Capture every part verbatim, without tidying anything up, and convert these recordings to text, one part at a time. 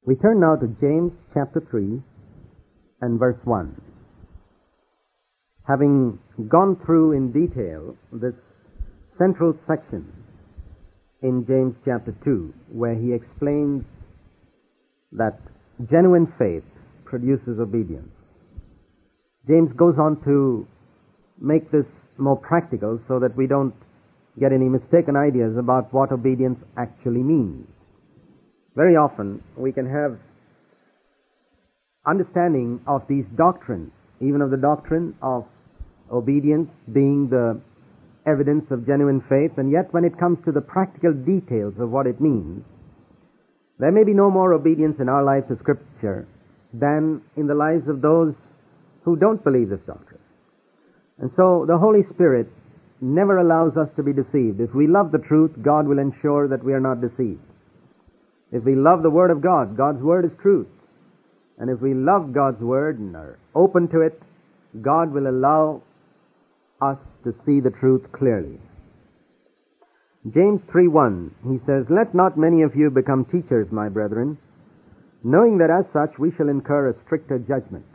We turn now to James chapter three and verse one. Having gone through in detail this central section in James chapter two, where he explains that genuine faith produces obedience, James goes on to make this more practical so that we don't get any mistaken ideas about what obedience actually means. Very often we can have understanding of these doctrines, even of the doctrine of obedience being the evidence of genuine faith, and yet when it comes to the practical details of what it means, there may be no more obedience in our life to Scripture than in the lives of those who don't believe this doctrine. And so the Holy Spirit never allows us to be deceived. If we love the truth, God will ensure that we are not deceived. If we love the Word of God, God's Word is truth. And if we love God's Word and are open to it, God will allow us to see the truth clearly. James three one, he says, "Let not many of you become teachers, my brethren, knowing that as such we shall incur a stricter judgment."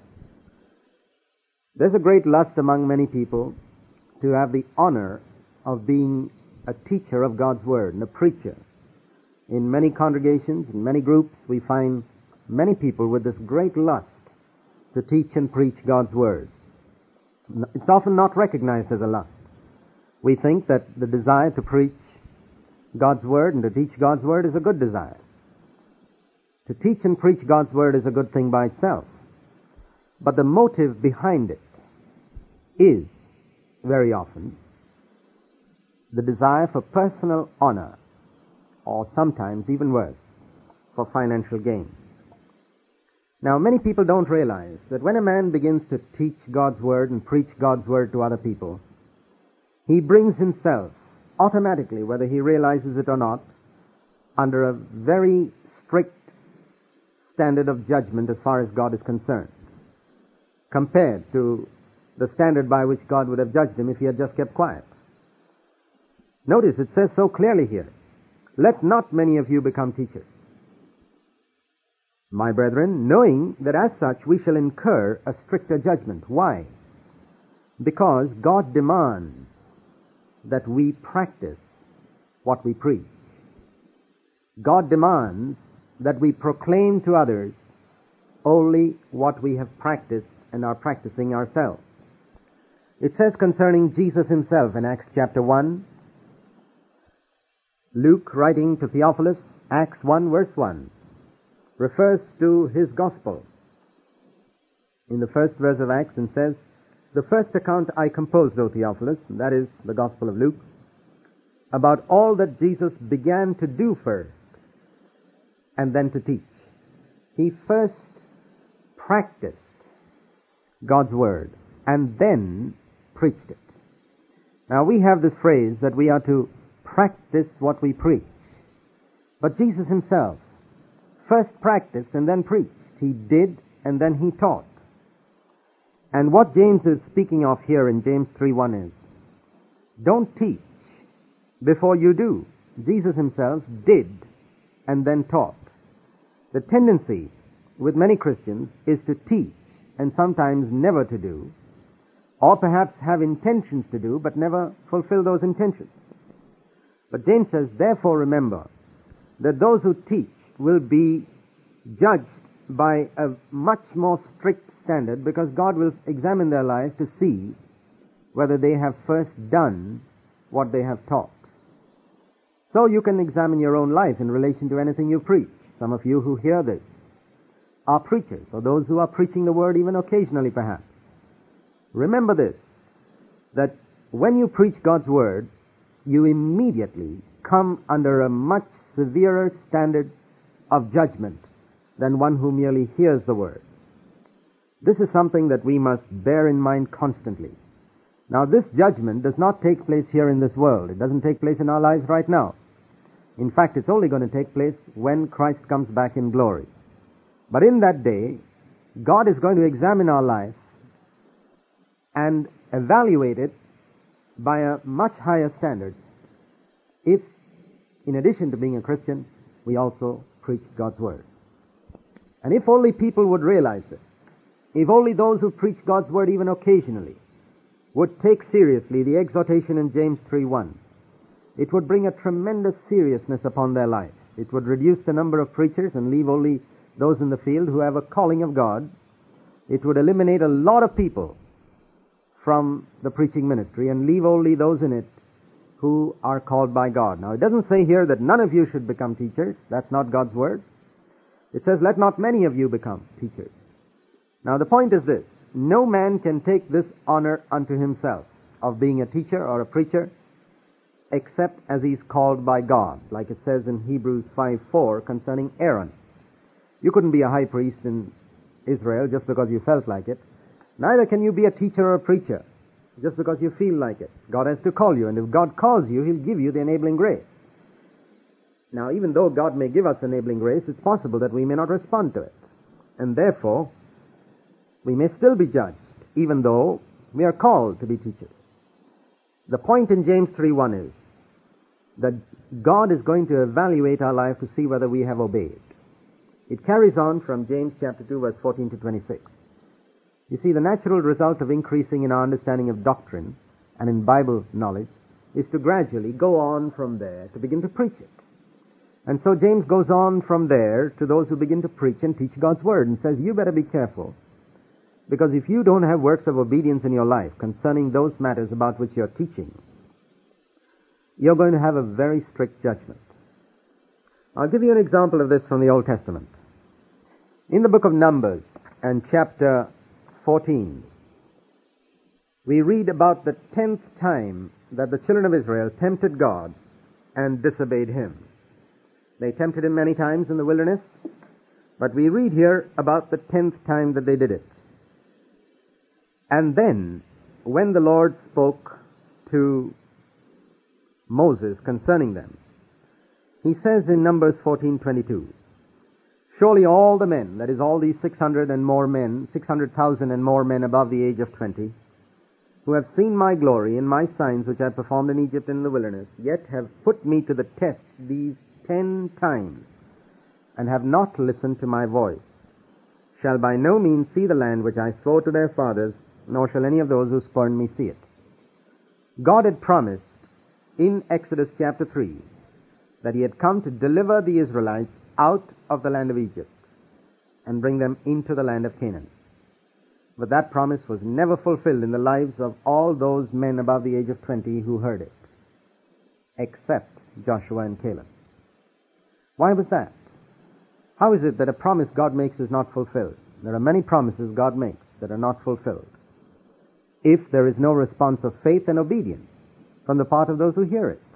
There's a great lust among many people to have the honor of being a teacher of God's Word and a preacher. In many congregations, in many groups, we find many people with this great lust to teach and preach God's Word. It's often not recognized as a lust. We think that the desire to preach God's Word and to teach God's Word is a good desire. To teach and preach God's Word is a good thing by itself. But the motive behind it is, very often, the desire for personal honor, or sometimes, even worse, for financial gain. Now, many people don't realize that when a man begins to teach God's Word and preach God's Word to other people, he brings himself automatically, whether he realizes it or not, under a very strict standard of judgment as far as God is concerned, compared to the standard by which God would have judged him if he had just kept quiet. Notice it says so clearly here, "Let not many of you become teachers, my brethren, knowing that as such we shall incur a stricter judgment." Why? Because God demands that we practice what we preach. God demands that we proclaim to others only what we have practiced and are practicing ourselves. It says concerning Jesus himself in Acts chapter one, Luke, writing to Theophilus, Acts one verse one, refers to his gospel in the first verse of Acts and says, "The first account I composed, O Theophilus," and that is the gospel of Luke, "about all that Jesus began to do first and then to teach." He first practiced God's Word and then preached it. Now we have this phrase that we are to practice what we preach. But Jesus himself first practiced and then preached. He did and then he taught. And what James is speaking of here in James three one is, don't teach before you do. Jesus himself did and then taught. The tendency with many Christians is to teach and sometimes never to do, or perhaps have intentions to do but never fulfill those intentions. But James says, therefore remember that those who teach will be judged by a much more strict standard, because God will examine their life to see whether they have first done what they have taught. So you can examine your own life in relation to anything you preach. Some of you who hear this are preachers, or those who are preaching the Word even occasionally perhaps. Remember this, that when you preach God's Word, you immediately come under a much severer standard of judgment than one who merely hears the Word. This is something that we must bear in mind constantly. Now, this judgment does not take place here in this world. It doesn't take place in our lives right now. In fact, it's only going to take place when Christ comes back in glory. But in that day, God is going to examine our life and evaluate it by a much higher standard if, in addition to being a Christian, we also preach God's Word. And if only people would realize this, if only those who preach God's word even occasionally would take seriously the exhortation in James three one, it would bring a tremendous seriousness upon their life. It would reduce the number of preachers and leave only those in the field who have a calling of God. It would eliminate a lot of people from the preaching ministry and leave only those in it who are called by God. Now, it doesn't say here that none of you should become teachers. That's not God's word. It says, let not many of you become teachers. Now, the point is this. No man can take this honor unto himself of being a teacher or a preacher except as he's called by God, like it says in Hebrews five four concerning Aaron. You couldn't be a high priest in Israel just because you felt like it. Neither can you be a teacher or a preacher just because you feel like it. God has to call you, and if God calls you, He'll give you the enabling grace. Now, even though God may give us enabling grace, it's possible that we may not respond to it. And therefore, we may still be judged, even though we are called to be teachers. The point in James three one is that God is going to evaluate our life to see whether we have obeyed. It carries on from James chapter two, verse fourteen to twenty-six. You see, the natural result of increasing in our understanding of doctrine and in Bible knowledge is to gradually go on from there to begin to preach it. And so James goes on from there to those who begin to preach and teach God's word and says, you better be careful, because if you don't have works of obedience in your life concerning those matters about which you're teaching, you're going to have a very strict judgment. I'll give you an example of this from the Old Testament. In the book of Numbers and chapter fourteen, we read about the tenth time that the children of Israel tempted God and disobeyed Him. They tempted Him many times in the wilderness, but we read here about the tenth time that they did it. And then, when the Lord spoke to Moses concerning them, He says in Numbers fourteen twenty-two, surely all the men, that is all these six hundred and more men, six hundred thousand and more men above the age of twenty, who have seen my glory and my signs which I performed in Egypt and in the wilderness, yet have put me to the test these ten times, and have not listened to my voice, shall by no means see the land which I swore to their fathers, nor shall any of those who spurned me see it. God had promised in Exodus chapter three that He had come to deliver the Israelites out of the land of Egypt and bring them into the land of Canaan. But that promise was never fulfilled in the lives of all those men above the age of twenty who heard it, except Joshua and Caleb. Why was that? How is it that a promise God makes is not fulfilled? There are many promises God makes that are not fulfilled if there is no response of faith and obedience from the part of those who hear it.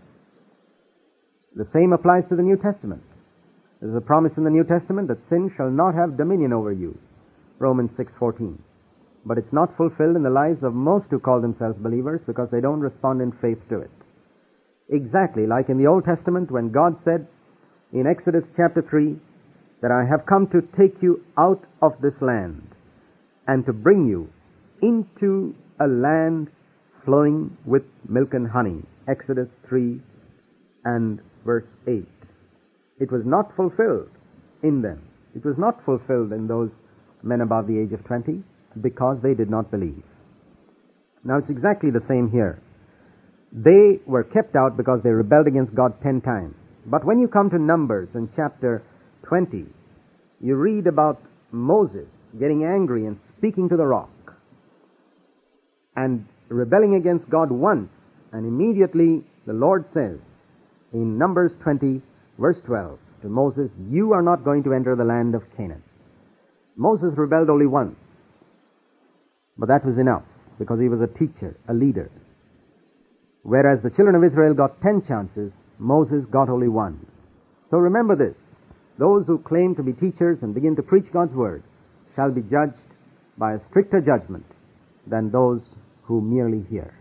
The same applies to the New Testament. There's a promise in the New Testament that sin shall not have dominion over you, Romans six fourteen. But it's not fulfilled in the lives of most who call themselves believers because they don't respond in faith to it. Exactly like in the Old Testament when God said in Exodus chapter three that I have come to take you out of this land and to bring you into a land flowing with milk and honey, Exodus three and verse eight. It was not fulfilled in them. It was not fulfilled in those men above the age of twenty because they did not believe. Now it's exactly the same here. They were kept out because they rebelled against God ten times. But when you come to Numbers in chapter twenty, you read about Moses getting angry and speaking to the rock and rebelling against God once, and immediately the Lord says in Numbers twenty, verse twelve, to Moses, you are not going to enter the land of Canaan. Moses rebelled only once, but that was enough because he was a teacher, a leader. Whereas the children of Israel got ten chances, Moses got only one. So remember this, those who claim to be teachers and begin to preach God's word shall be judged by a stricter judgment than those who merely hear.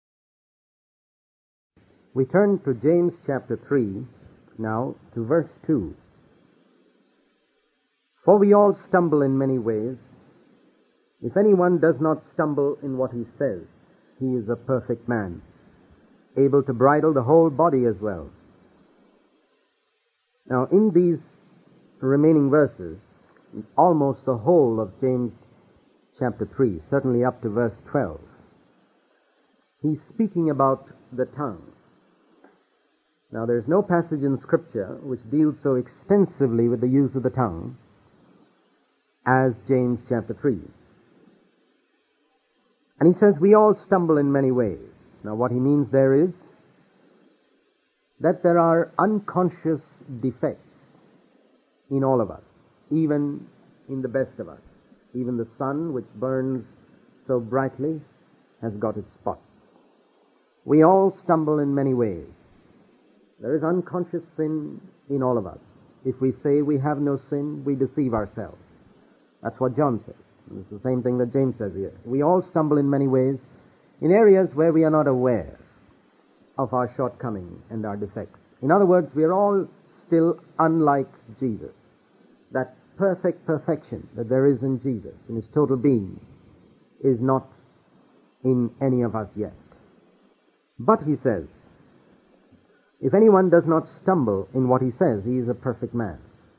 We turn to James chapter three, now to verse two. For we all stumble in many ways. If anyone does not stumble in what he says, he is a perfect man, able to bridle the whole body as well. Now, in these remaining verses, almost the whole of James chapter three, certainly up to verse twelve. He's speaking about the tongue. Now, there's no passage in Scripture which deals so extensively with the use of the tongue as James chapter three. And he says, we all stumble in many ways. Now, what he means there is that there are unconscious defects in all of us, even in the best of us. Even the sun, which burns so brightly, has got its spots. We all stumble in many ways. There is unconscious sin in all of us. If we say we have no sin, we deceive ourselves. That's what John says. And it's the same thing that James says here. We all stumble in many ways in areas where we are not aware of our shortcomings and our defects. In other words, we are all still unlike Jesus. That perfect perfection that there is in Jesus, in his total being, is not in any of us yet. But, he says, if anyone does not stumble in what he says, he is a perfect man.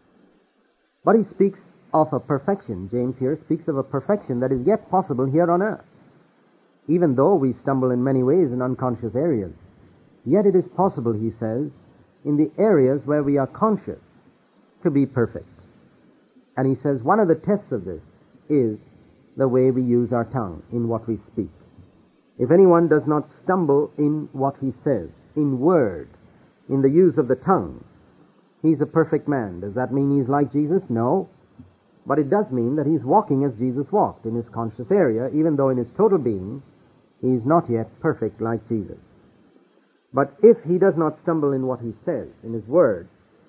But he speaks of a perfection. James here speaks of a perfection that is yet possible here on earth. Even though we stumble in many ways in unconscious areas, yet it is possible, he says, in the areas where we are conscious, to be perfect. And he says one of the tests of this is the way we use our tongue in what we speak. If anyone does not stumble in what he says, in word, in the use of the tongue, he's a perfect man. Does that mean he's like Jesus? No. But it does mean that he's walking as Jesus walked in his conscious area, even though in his total being, he's not yet perfect like Jesus. But if he does not stumble in what he says, in his word,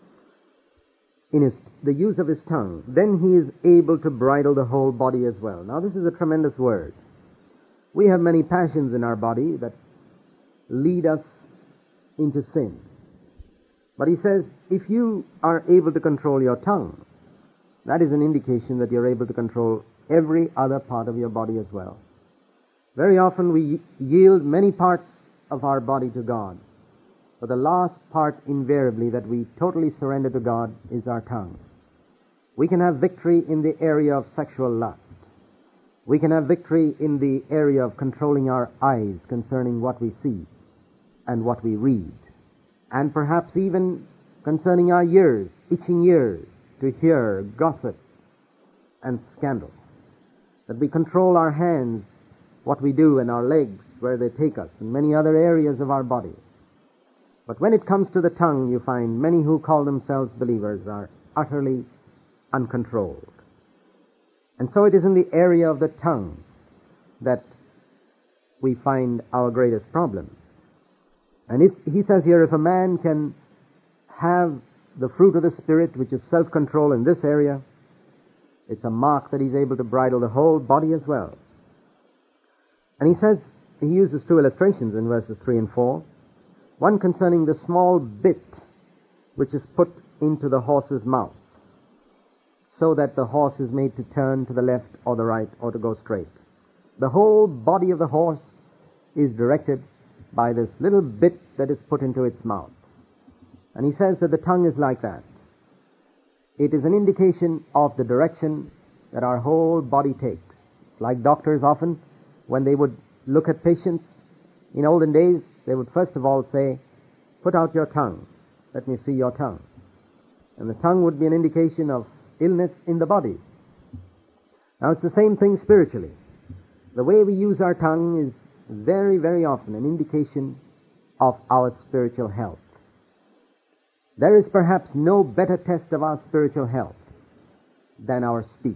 in his, the use of his tongue, then he is able to bridle the whole body as well. Now, this is a tremendous word. We have many passions in our body that lead us into sin. But he says, if you are able to control your tongue, that is an indication that you're able to control every other part of your body as well. Very often we yield many parts of our body to God, but the last part invariably that we totally surrender to God is our tongue. We can have victory in the area of sexual lust. We can have victory in the area of controlling our eyes concerning what we see and what we read, and perhaps even concerning our ears, itching ears, to hear gossip and scandal. That we control our hands, what we do, and our legs, where they take us, and many other areas of our body. But when it comes to the tongue, you find many who call themselves believers are utterly uncontrolled. And so it is in the area of the tongue that we find our greatest problems. And if, he says here, if a man can have the fruit of the Spirit, which is self-control in this area, it's a mark that he's able to bridle the whole body as well. And he says, he uses two illustrations in verses three and four. One concerning the small bit which is put into the horse's mouth, so that the horse is made to turn to the left or the right or to go straight. The whole body of the horse is directed by this little bit that is put into its mouth. And he says that the tongue is like that. It is an indication of the direction that our whole body takes. It's like doctors often, when they would look at patients in olden days, they would first of all say, put out your tongue. Let me see your tongue. And the tongue would be an indication of illness in the body. Now, it's the same thing spiritually. The way we use our tongue is very, very often an indication of our spiritual health. There is perhaps no better test of our spiritual health than our speech.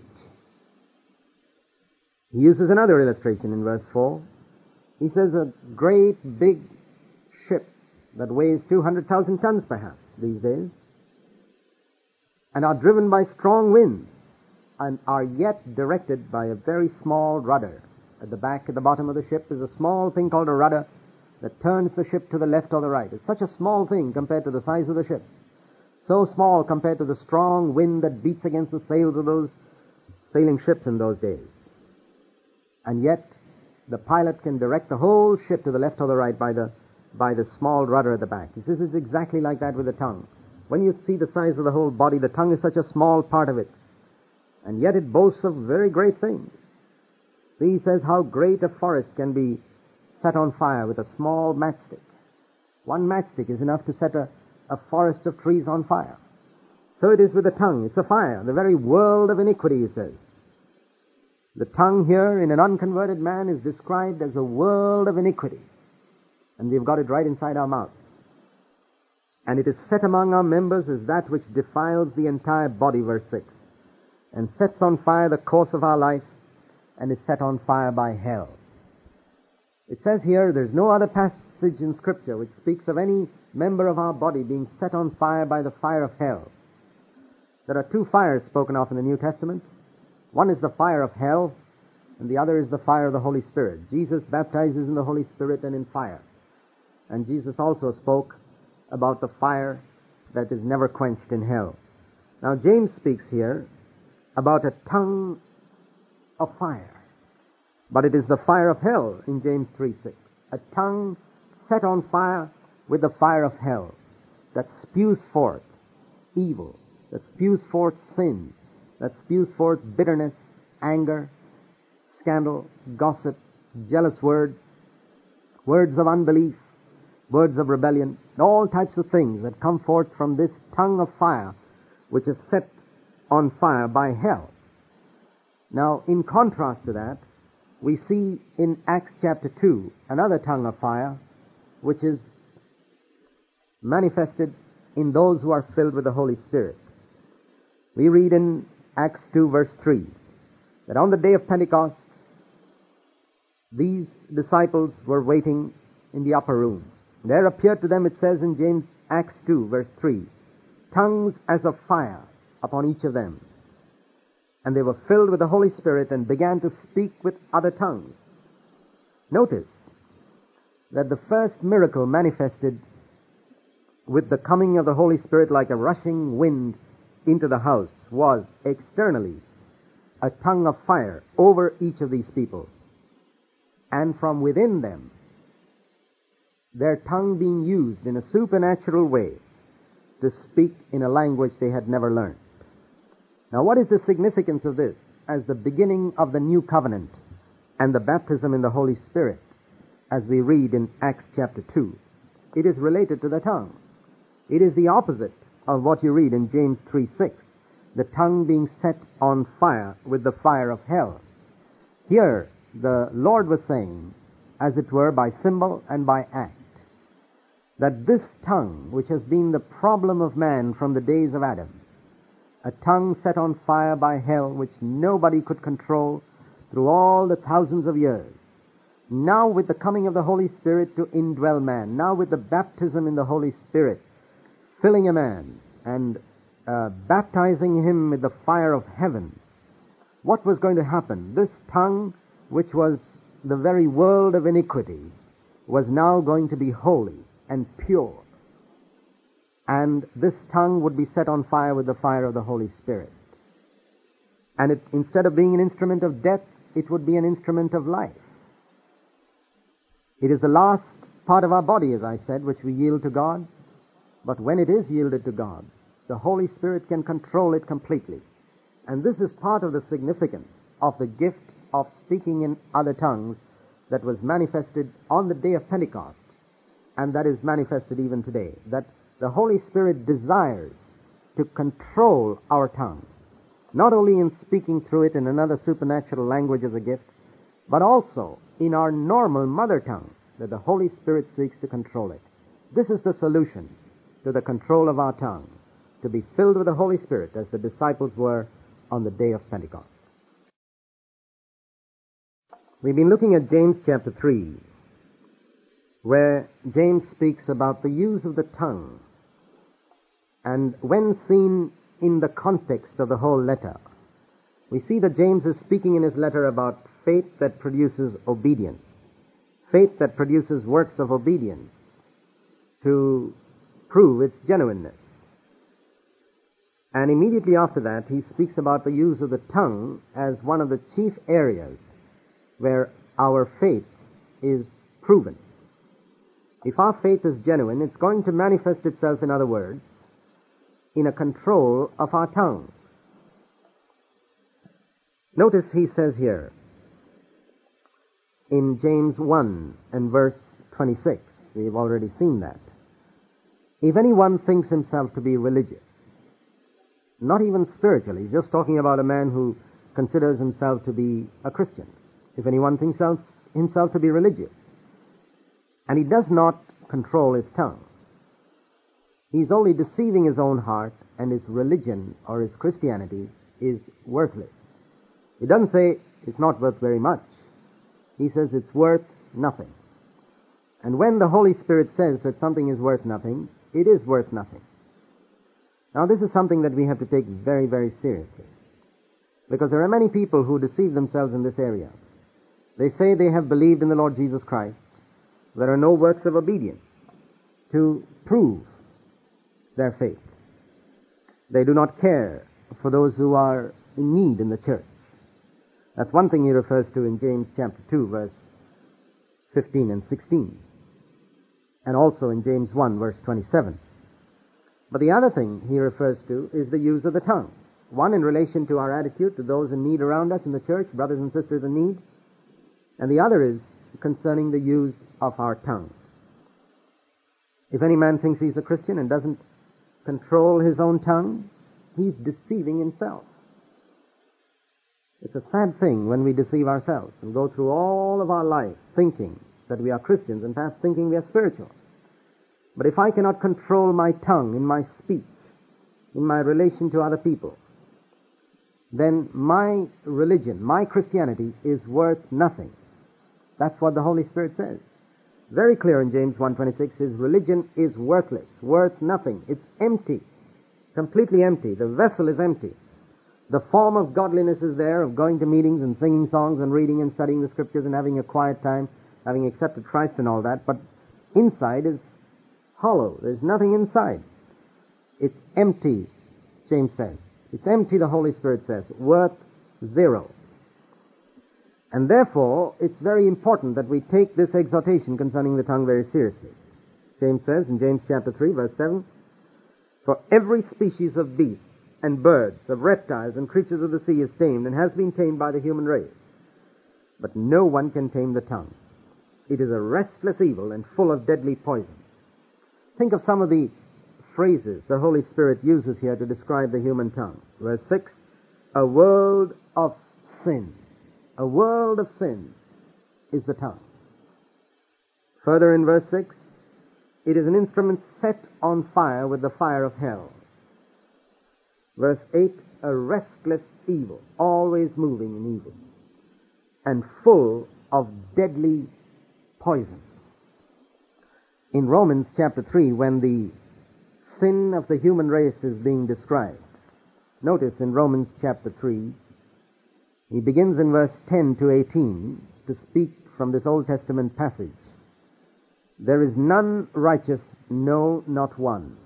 He uses another illustration in verse four. He says a great big ship that weighs two hundred thousand tons perhaps these days, and are driven by strong winds, and are yet directed by a very small rudder. At the back, at the bottom of the ship, is a small thing called a rudder that turns the ship to the left or the right. It's such a small thing compared to the size of the ship. So small compared to the strong wind that beats against the sails of those sailing ships in those days. And yet, the pilot can direct the whole ship to the left or the right by the, by the small rudder at the back. He says it's exactly like that with the tongue. When you see the size of the whole body, the tongue is such a small part of it. and yet it boasts of very great things. He says how great a forest can be set on fire with a small matchstick. One matchstick is enough to set a, a forest of trees on fire. So it is with the tongue. It's a fire, the very world of iniquity, he says. The tongue here in an unconverted man is described as a world of iniquity. And we've got it right inside our mouths. And it is set among our members as that which defiles the entire body, verse six, and sets on fire the course of our life, and is set on fire by hell. It says here, there's no other passage in Scripture which speaks of any member of our body being set on fire by the fire of hell. There are two fires spoken of in the New Testament. One is the fire of hell, and the other is the fire of the Holy Spirit. Jesus baptizes in the Holy Spirit and in fire. And Jesus also spoke about the fire that is never quenched in hell. Now James speaks here about a tongue of fire. But it is the fire of hell in James three six. A tongue set on fire with the fire of hell that spews forth evil, that spews forth sin, that spews forth bitterness, anger, scandal, gossip, jealous words, words of unbelief, words of rebellion, all types of things that come forth from this tongue of fire which is set on fire by hell. Now, in contrast to that, we see in Acts chapter two another tongue of fire which is manifested in those who are filled with the Holy Spirit. We read in Acts two verse three that on the day of Pentecost these disciples were waiting in the upper room. There appeared to them, it says in James Acts two verse three, tongues as of fire upon each of them. And they were filled with the Holy Spirit and began to speak with other tongues. Notice that the first miracle manifested with the coming of the Holy Spirit like a rushing wind into the house was externally a tongue of fire over each of these people. And from within them, their tongue being used in a supernatural way to speak in a language they had never learned. Now, what is the significance of this as the beginning of the new covenant and the baptism in the Holy Spirit, as we read in Acts chapter two? It is related to the tongue. It is the opposite of what you read in James three six, the tongue being set on fire with the fire of hell. Here, the Lord was saying, as it were, by symbol and by act, that this tongue, which has been the problem of man from the days of Adam, a tongue set on fire by hell which nobody could control through all the thousands of years, now with the coming of the Holy Spirit to indwell man, now with the baptism in the Holy Spirit filling a man and uh, baptizing him with the fire of heaven, what was going to happen? This tongue, which was the very world of iniquity, was now going to be holy and pure. And this tongue would be set on fire with the fire of the Holy Spirit. And it, instead of being an instrument of death, it would be an instrument of life. It is the last part of our body, as I said, which we yield to God. But when it is yielded to God, the Holy Spirit can control it completely. And this is part of the significance of the gift of speaking in other tongues that was manifested on the day of Pentecost, and that is manifested even today. That the Holy Spirit desires to control our tongue, not only in speaking through it in another supernatural language as a gift, but also in our normal mother tongue, that the Holy Spirit seeks to control it. This is the solution to the control of our tongue, to be filled with the Holy Spirit as the disciples were on the day of Pentecost. We've been looking at James chapter three, where James speaks about the use of the tongue. And when seen in the context of the whole letter, we see that James is speaking in his letter about faith that produces obedience, faith that produces works of obedience to prove its genuineness. And immediately after that, he speaks about the use of the tongue as one of the chief areas where our faith is proven. If our faith is genuine, it's going to manifest itself, in other words, in a control of our tongues. Notice he says here in James one and verse twenty-six, we've already seen that. If anyone thinks himself to be religious, not even spiritually, he's just talking about a man who considers himself to be a Christian. If anyone thinks himself to be religious, and he does not control his tongue, he's only deceiving his own heart, and his religion or his Christianity is worthless. He doesn't say it's not worth very much. He says it's worth nothing. And when the Holy Spirit says that something is worth nothing, it is worth nothing. Now, this is something that we have to take very, very seriously, because there are many people who deceive themselves in this area. They say they have believed in the Lord Jesus Christ. There are no works of obedience to prove their faith. They do not care for those who are in need in the church. That's one thing he refers to in James chapter two, verse fifteen and sixteen, and also in James one, verse twenty-seven. But the other thing he refers to is the use of the tongue. One, in relation to our attitude to those in need around us in the church, brothers and sisters in need, and the other is concerning the use of our tongue. If any man thinks he's a Christian and doesn't control his own tongue, he's deceiving himself. It's a sad thing when we deceive ourselves and go through all of our life thinking that we are Christians and perhaps thinking we are spiritual. But if I cannot control my tongue in my speech, in my relation to other people, then my religion, my Christianity is worth nothing. That's what the Holy Spirit says. Very clear in James one twenty-six, his religion is worthless, worth nothing. It's empty, completely empty. The vessel is empty. The form of godliness is there, of going to meetings and singing songs and reading and studying the Scriptures and having a quiet time, having accepted Christ and all that, but inside is hollow. There's nothing inside. It's empty, James says. It's empty, the Holy Spirit says, worth zero. And therefore, it's very important that we take this exhortation concerning the tongue very seriously. James says in James chapter three, verse seven, "For every species of beasts and birds, of reptiles and creatures of the sea is tamed and has been tamed by the human race. But no one can tame the tongue. It is a restless evil and full of deadly poison." Think of some of the phrases the Holy Spirit uses here to describe the human tongue. Verse six, "A world of sin." A world of sin is the tongue. Further in verse six, "It is an instrument set on fire with the fire of hell." Verse eight, "A restless evil," always moving in evil, and full of deadly poison. In Romans chapter three, when the sin of the human race is being described, notice in Romans chapter three, he begins in verse ten to eighteen to speak from this Old Testament passage. "There is none righteous, no, not one.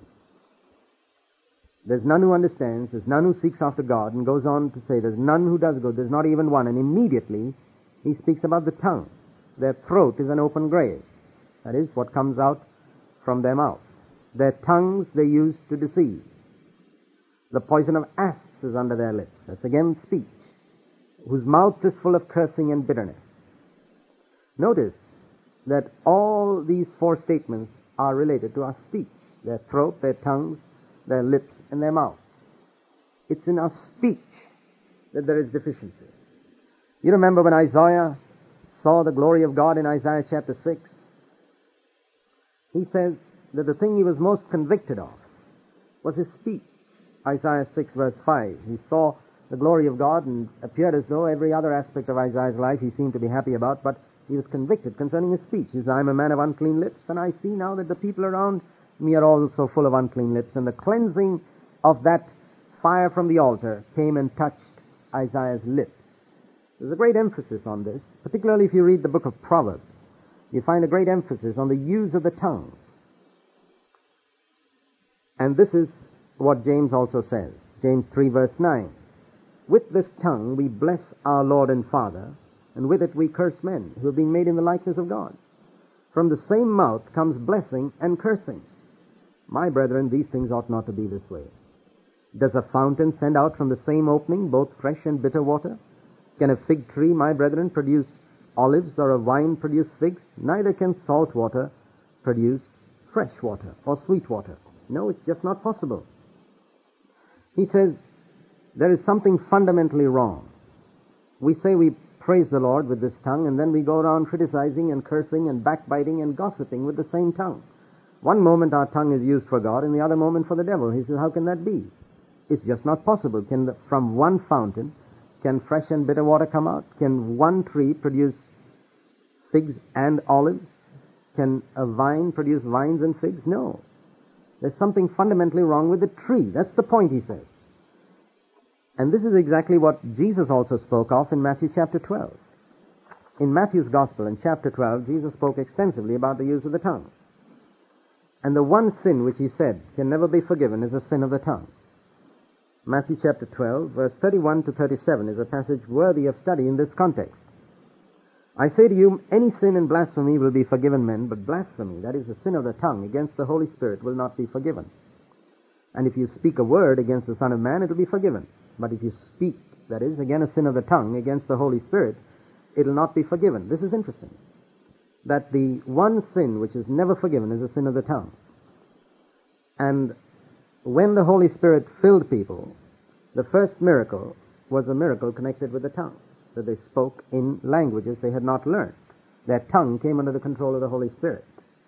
There's none who understands, there's none who seeks after God," and goes on to say, "There's none who does good, there's not even one." And immediately he speaks about the tongue. Their throat is an open grave. That is what comes out from their mouth. Their tongues they use to deceive. The poison of asps is under their lips. That's again speech, whose mouth is full of cursing and bitterness. Notice that all these four statements are related to our speech. Their throat, their tongues, their lips, and their mouth. It's in our speech that there is deficiency. You remember when Isaiah saw the glory of God in Isaiah chapter six? He says that the thing he was most convicted of was his speech. Isaiah six verse five. He saw the glory of God and appeared as though every other aspect of Isaiah's life he seemed to be happy about, but he was convicted concerning his speech. He says, "I am a man of unclean lips, and I see now that the people around me are also full of unclean lips." And the cleansing of that fire from the altar came and touched Isaiah's lips. There's a great emphasis on this, particularly if you read the book of Proverbs. You find a great emphasis on the use of the tongue. And this is what James also says. James three verse nine. "With this tongue we bless our Lord and Father, and with it we curse men who have been made in the likeness of God. From the same mouth comes blessing and cursing. My brethren, these things ought not to be this way. Does a fountain send out from the same opening both fresh and bitter water? Can a fig tree, my brethren, produce olives, or a vine produce figs? Neither can salt water produce fresh water or sweet water. No, it's just not possible. He says there is something fundamentally wrong. We say we praise the Lord with this tongue, and then we go around criticizing and cursing and backbiting and gossiping with the same tongue. One moment our tongue is used for God, and the other moment for the devil. He says, how can that be? It's just not possible. Can the, from one fountain, can fresh and bitter water come out? Can one tree produce figs and olives? Can a vine produce vines and figs? No. There's something fundamentally wrong with the tree. That's the point, he says. And this is exactly what Jesus also spoke of in Matthew chapter twelve. In Matthew's Gospel, in chapter twelve, Jesus spoke extensively about the use of the tongue. And the one sin which he said can never be forgiven is the sin of the tongue. Matthew chapter twelve, verse thirty-one to thirty-seven is a passage worthy of study in this context. I say to you, any sin and blasphemy will be forgiven men, but blasphemy, that is the sin of the tongue against the Holy Spirit, will not be forgiven. And if you speak a word against the Son of Man, it will be forgiven. But if you speak, that is, again a sin of the tongue against the Holy Spirit, it will not be forgiven. This is interesting. That the one sin which is never forgiven is the sin of the tongue. And when the Holy Spirit filled people, the first miracle was a miracle connected with the tongue, that they spoke in languages they had not learned. Their tongue came under the control of the Holy Spirit.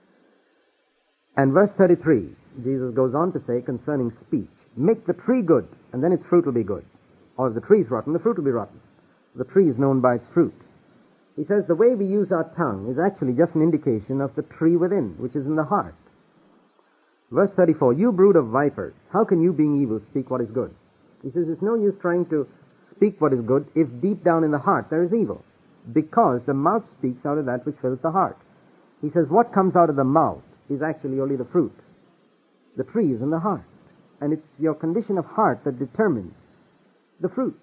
And verse thirty-three, Jesus goes on to say concerning speech, make the tree good, and then its fruit will be good. Or if the tree is rotten, the fruit will be rotten. The tree is known by its fruit. He says the way we use our tongue is actually just an indication of the tree within, which is in the heart. Verse thirty-four, you brood of vipers, how can you, being evil, speak what is good? He says it's no use trying to speak what is good if deep down in the heart there is evil, because the mouth speaks out of that which fills the heart. He says what comes out of the mouth is actually only the fruit. The tree is in the heart, and it's your condition of heart that determines the fruit.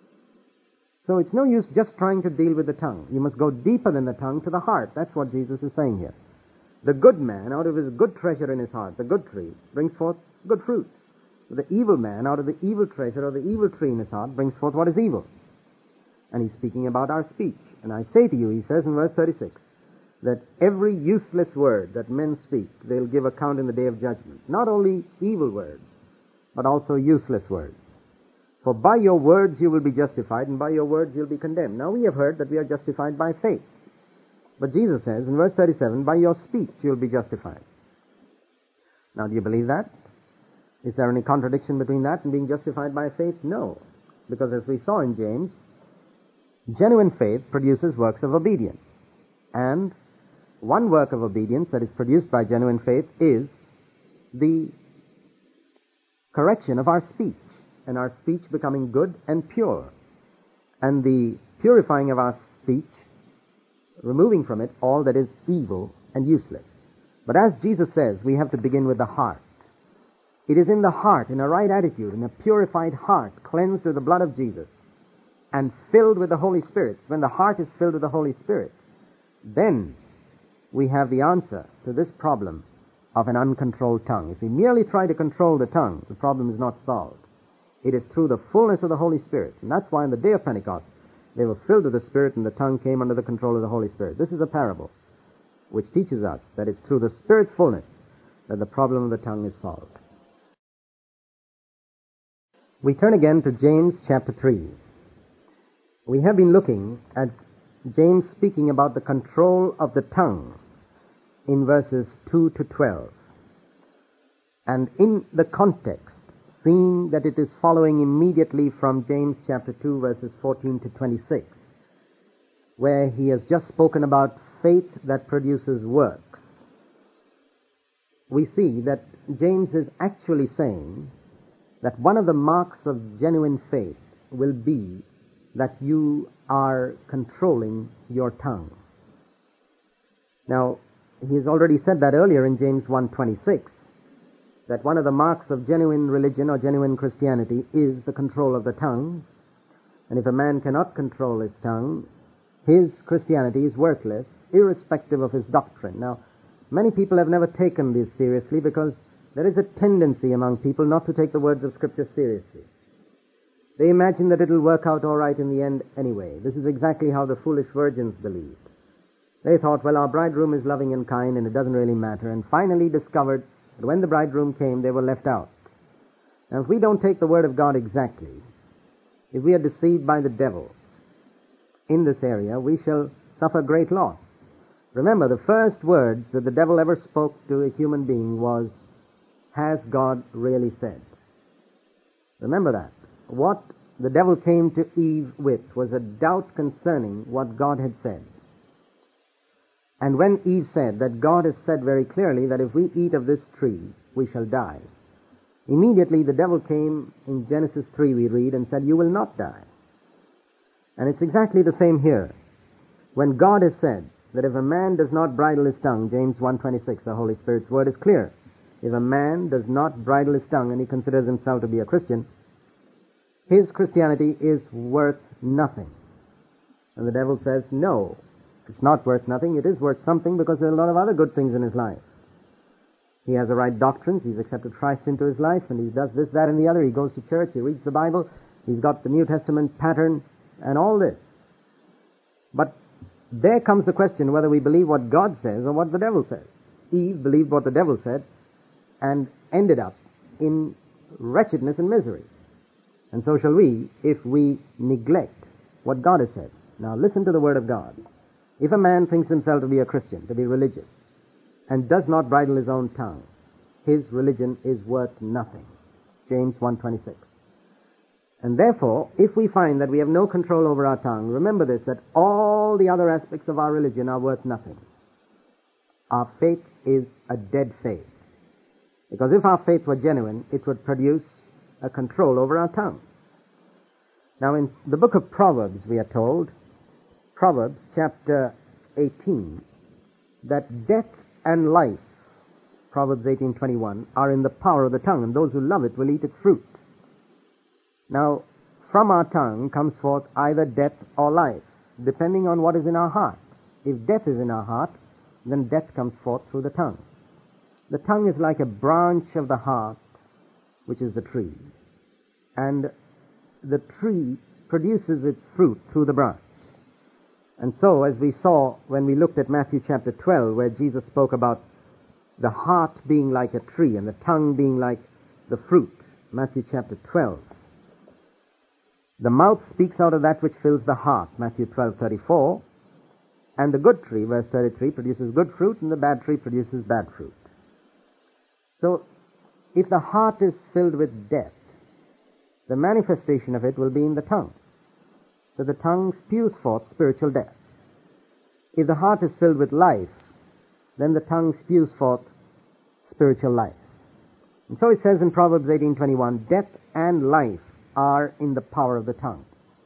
So it's no use just trying to deal with the tongue. You must go deeper than the tongue to the heart. That's what Jesus is saying here. The good man, out of his good treasure in his heart, the good tree, brings forth good fruit. The evil man, out of the evil treasure or the evil tree in his heart, brings forth what is evil. And he's speaking about our speech. And I say to you, he says in verse thirty-six, that every useless word that men speak, they'll give account in the day of judgment. Not only evil words, but also useless words. For by your words you will be justified, and by your words you'll be condemned. Now we have heard that we are justified by faith. But Jesus says in verse thirty-seven, by your speech you'll be justified. Now do you believe that? Is there any contradiction between that and being justified by faith? No. Because as we saw in James, genuine faith produces works of obedience. And one work of obedience that is produced by genuine faith is the correction of our speech, and our speech becoming good and pure, and the purifying of our speech, removing from it all that is evil and useless. But as Jesus says, we have to begin with the heart. It is in the heart, in a right attitude, in a purified heart, cleansed with the blood of Jesus, and filled with the Holy Spirit. When the heart is filled with the Holy Spirit, then we have the answer to this problem of an uncontrolled tongue. If we merely try to control the tongue, the problem is not solved. It is through the fullness of the Holy Spirit. And that's why on the day of Pentecost, they were filled with the Spirit and the tongue came under the control of the Holy Spirit. This is a parable which teaches us that it's through the Spirit's fullness that the problem of the tongue is solved. We turn again to James chapter three. We have been looking at James speaking about the control of the tongue in verses two to twelve. And in the context, seeing that it is following immediately from James chapter two, verses fourteen to twenty-six, where he has just spoken about faith that produces works, we see that James is actually saying that one of the marks of genuine faith will be that you are controlling your tongue. Now, he has already said that earlier in James one twenty-six, that one of the marks of genuine religion or genuine Christianity is the control of the tongue. And if a man cannot control his tongue, his Christianity is worthless, irrespective of his doctrine. Now, many people have never taken this seriously because there is a tendency among people not to take the words of Scripture seriously. They imagine that it'll work out all right in the end anyway. This is exactly how the foolish virgins believed. They thought, well, our bridegroom is loving and kind and it doesn't really matter, and finally discovered that when the bridegroom came, they were left out. Now, if we don't take the word of God exactly, if we are deceived by the devil in this area, we shall suffer great loss. Remember, the first words that the devil ever spoke to a human being was, has God really said? Remember that. What the devil came to Eve with was a doubt concerning what God had said. And when Eve said that God has said very clearly that if we eat of this tree, we shall die, immediately the devil came in Genesis three, we read, and said, you will not die. And it's exactly the same here. When God has said that if a man does not bridle his tongue, James one twenty-six, the Holy Spirit's word is clear. If a man does not bridle his tongue and he considers himself to be a Christian, his Christianity is worth nothing. And the devil says, no, it's not worth nothing. It is worth something because there are a lot of other good things in his life. He has the right doctrines. He's accepted Christ into his life, and he does this, that, and the other. He goes to church. He reads the Bible. He's got the New Testament pattern and all this. But there comes the question whether we believe what God says or what the devil says. Eve believed what the devil said and ended up in wretchedness and misery. And so shall we if we neglect what God has said. Now listen to the word of God. If a man thinks himself to be a Christian, to be religious, and does not bridle his own tongue, his religion is worth nothing. James one twenty-six. And therefore, if we find that we have no control over our tongue, remember this, that all the other aspects of our religion are worth nothing. Our faith is a dead faith. Because if our faith were genuine, it would produce a control over our tongue. Now in the book of Proverbs, we are told, Proverbs chapter eighteen, that death and life, Proverbs eighteen twenty-one, are in the power of the tongue, and those who love it will eat its fruit. Now, from our tongue comes forth either death or life, depending on what is in our heart. If death is in our heart, then death comes forth through the tongue. The tongue is like a branch of the heart, which is the tree. And the tree produces its fruit through the branch. And so, as we saw when we looked at Matthew chapter twelve, where Jesus spoke about the heart being like a tree and the tongue being like the fruit, Matthew chapter twelve. The mouth speaks out of that which fills the heart, Matthew twelve thirty-four. And the good tree, verse thirty-three, produces good fruit, and the bad tree produces bad fruit. So, if the heart is filled with death, the manifestation of it will be in the tongue. So the tongue spews forth spiritual death. If the heart is filled with life, then the tongue spews forth spiritual life. And so it says in Proverbs eighteen twenty-one, death and life are in the power of the tongue.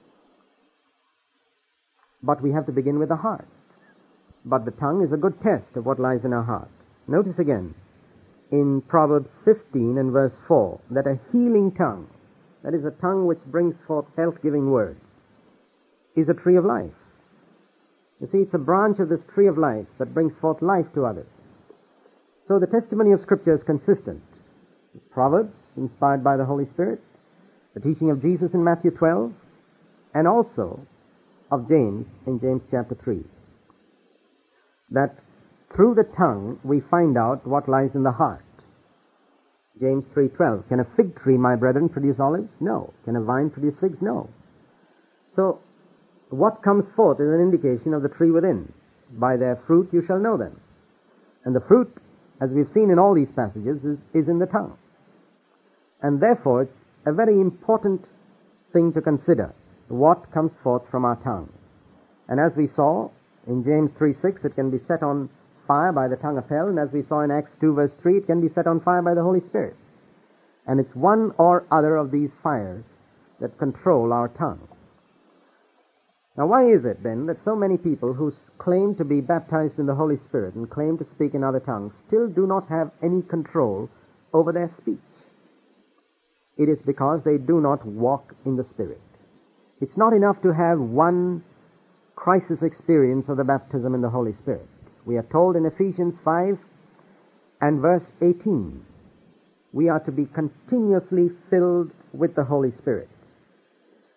But we have to begin with the heart. But the tongue is a good test of what lies in our heart. Notice again, in Proverbs fifteen and verse four, that a healing tongue, that is a tongue which brings forth health-giving words, is a tree of life. You see, it's a branch of this tree of life that brings forth life to others. So the testimony of Scripture is consistent. Proverbs, inspired by the Holy Spirit, the teaching of Jesus in Matthew twelve, and also of James in James chapter three. That through the tongue we find out what lies in the heart. James three twelve. Can a fig tree, my brethren, produce olives? No. Can a vine produce figs? No. So, what comes forth is an indication of the tree within. By their fruit you shall know them. And the fruit, as we've seen in all these passages, is, is in the tongue. And therefore, it's a very important thing to consider, what comes forth from our tongue. And as we saw in James three six, it can be set on fire by the tongue of hell, and as we saw in Acts two verse three, it can be set on fire by the Holy Spirit. And it's one or other of these fires that control our tongue. Now, why is it then that so many people who claim to be baptized in the Holy Spirit and claim to speak in other tongues still do not have any control over their speech? It is because they do not walk in the Spirit. It's not enough to have one crisis experience of the baptism in the Holy Spirit. We are told in Ephesians five and verse eighteen, we are to be continuously filled with the Holy Spirit.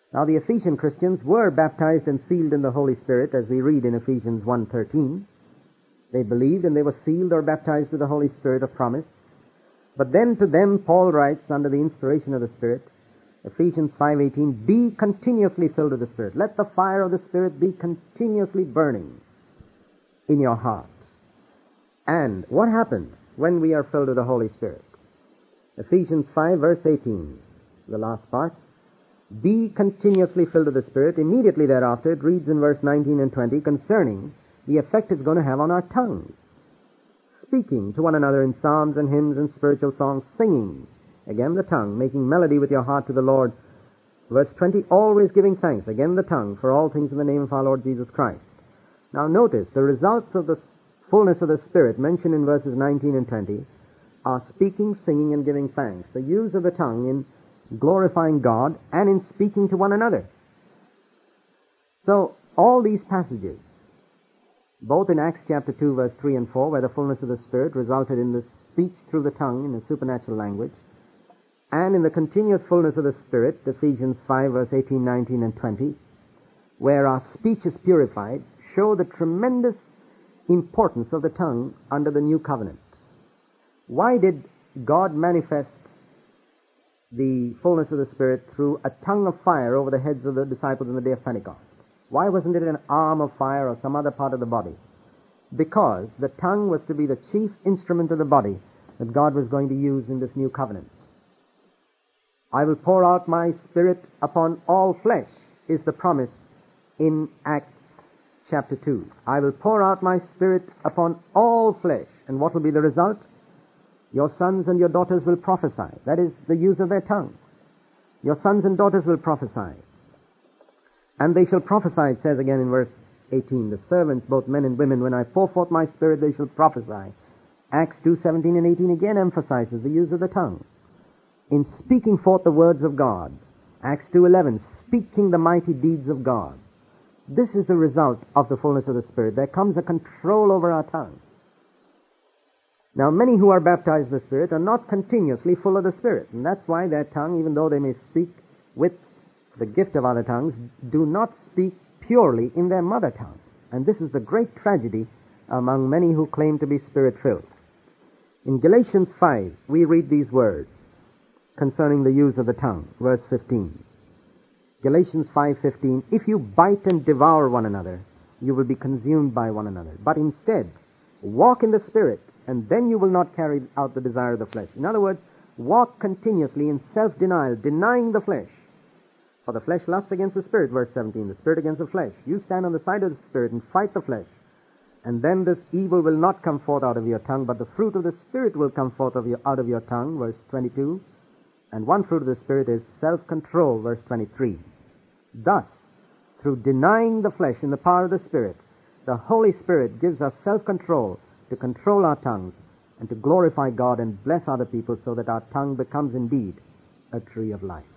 Now the Ephesian Christians were baptized and sealed in the Holy Spirit, as we read in Ephesians one thirteen. They believed and they were sealed or baptized with the Holy Spirit of promise. But then to them Paul writes, under the inspiration of the Spirit, Ephesians five eighteen, be continuously filled with the Spirit. Let the fire of the Spirit be continuously burning in your heart. And what happens when we are filled with the Holy Spirit? Ephesians five verse eighteen, the last part. Be continuously filled with the Spirit. Immediately thereafter, it reads in verse nineteen and twenty concerning the effect it's going to have on our tongues. Speaking to one another in psalms and hymns and spiritual songs, singing, again the tongue, making melody with your heart to the Lord. Verse twenty, always giving thanks, again the tongue, for all things in the name of our Lord Jesus Christ. Now notice, the results of the fullness of the Spirit mentioned in verses nineteen and twenty are speaking, singing, and giving thanks. The use of the tongue in glorifying God and in speaking to one another. So, all these passages, both in Acts chapter two, verse three and four, where the fullness of the Spirit resulted in the speech through the tongue in a supernatural language, and in the continuous fullness of the Spirit, Ephesians five, verse eighteen, nineteen, and twenty, where our speech is purified, show the tremendous importance of the tongue under the new covenant. Why did God manifest the fullness of the Spirit through a tongue of fire over the heads of the disciples on the day of Pentecost? Why wasn't it an arm of fire or some other part of the body? Because the tongue was to be the chief instrument of the body that God was going to use in this new covenant. I will pour out my Spirit upon all flesh is the promise in Acts chapter two. I will pour out my Spirit upon all flesh. And what will be the result? Your sons and your daughters will prophesy. That is the use of their tongues. Your sons and daughters will prophesy. And they shall prophesy, it says again in verse eighteen, the servants, both men and women, when I pour forth my Spirit, they shall prophesy. Acts two, seventeen and eighteen again emphasizes the use of the tongue in speaking forth the words of God. Acts two eleven, speaking the mighty deeds of God. This is the result of the fullness of the Spirit. There comes a control over our tongue. Now, many who are baptized in the Spirit are not continuously full of the Spirit, and that's why their tongue, even though they may speak with the gift of other tongues, do not speak purely in their mother tongue. And this is the great tragedy among many who claim to be Spirit-filled. In Galatians five, we read these words concerning the use of the tongue, verse fifteen. Galatians five fifteen, if you bite and devour one another, you will be consumed by one another. But instead, walk in the Spirit, and then you will not carry out the desire of the flesh. In other words, walk continuously in self-denial, denying the flesh. For the flesh lusts against the Spirit, verse seventeen, the Spirit against the flesh. You stand on the side of the Spirit and fight the flesh. And then this evil will not come forth out of your tongue, but the fruit of the Spirit will come forth of your, out of your tongue, verse twenty-two. And one fruit of the Spirit is self-control, verse twenty-three. Thus, through denying the flesh in the power of the Spirit, the Holy Spirit gives us self-control to control our tongues and to glorify God and bless other people so that our tongue becomes indeed a tree of life.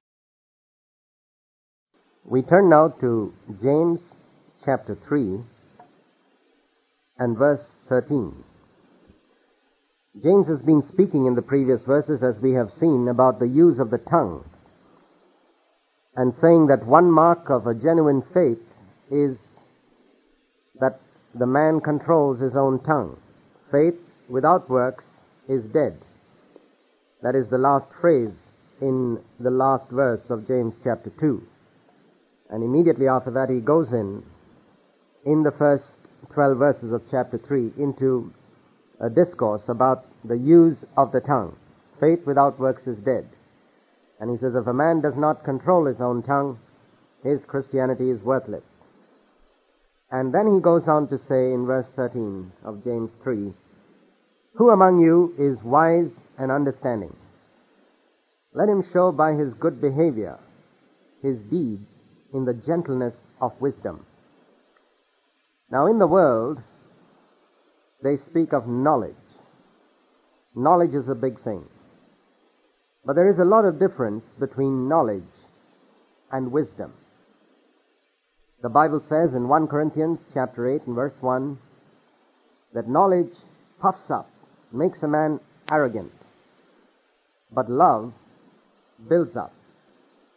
We turn now to James chapter three and verse thirteen. James has been speaking in the previous verses, as we have seen, about the use of the tongue, and saying that one mark of a genuine faith is that the man controls his own tongue. Faith without works is dead. That is the last phrase in the last verse of James chapter two. And immediately after that he goes in, in the first twelve verses of chapter three, into a discourse about the use of the tongue. Faith without works is dead. And he says, if a man does not control his own tongue, his Christianity is worthless. And then he goes on to say in verse thirteen of James three, who among you is wise and understanding? Let him show by his good behavior his deeds in the gentleness of wisdom. Now in the world, they speak of knowledge. Knowledge is a big thing. But there is a lot of difference between knowledge and wisdom. The Bible says in First Corinthians chapter eight and verse one that knowledge puffs up, makes a man arrogant, but love builds up.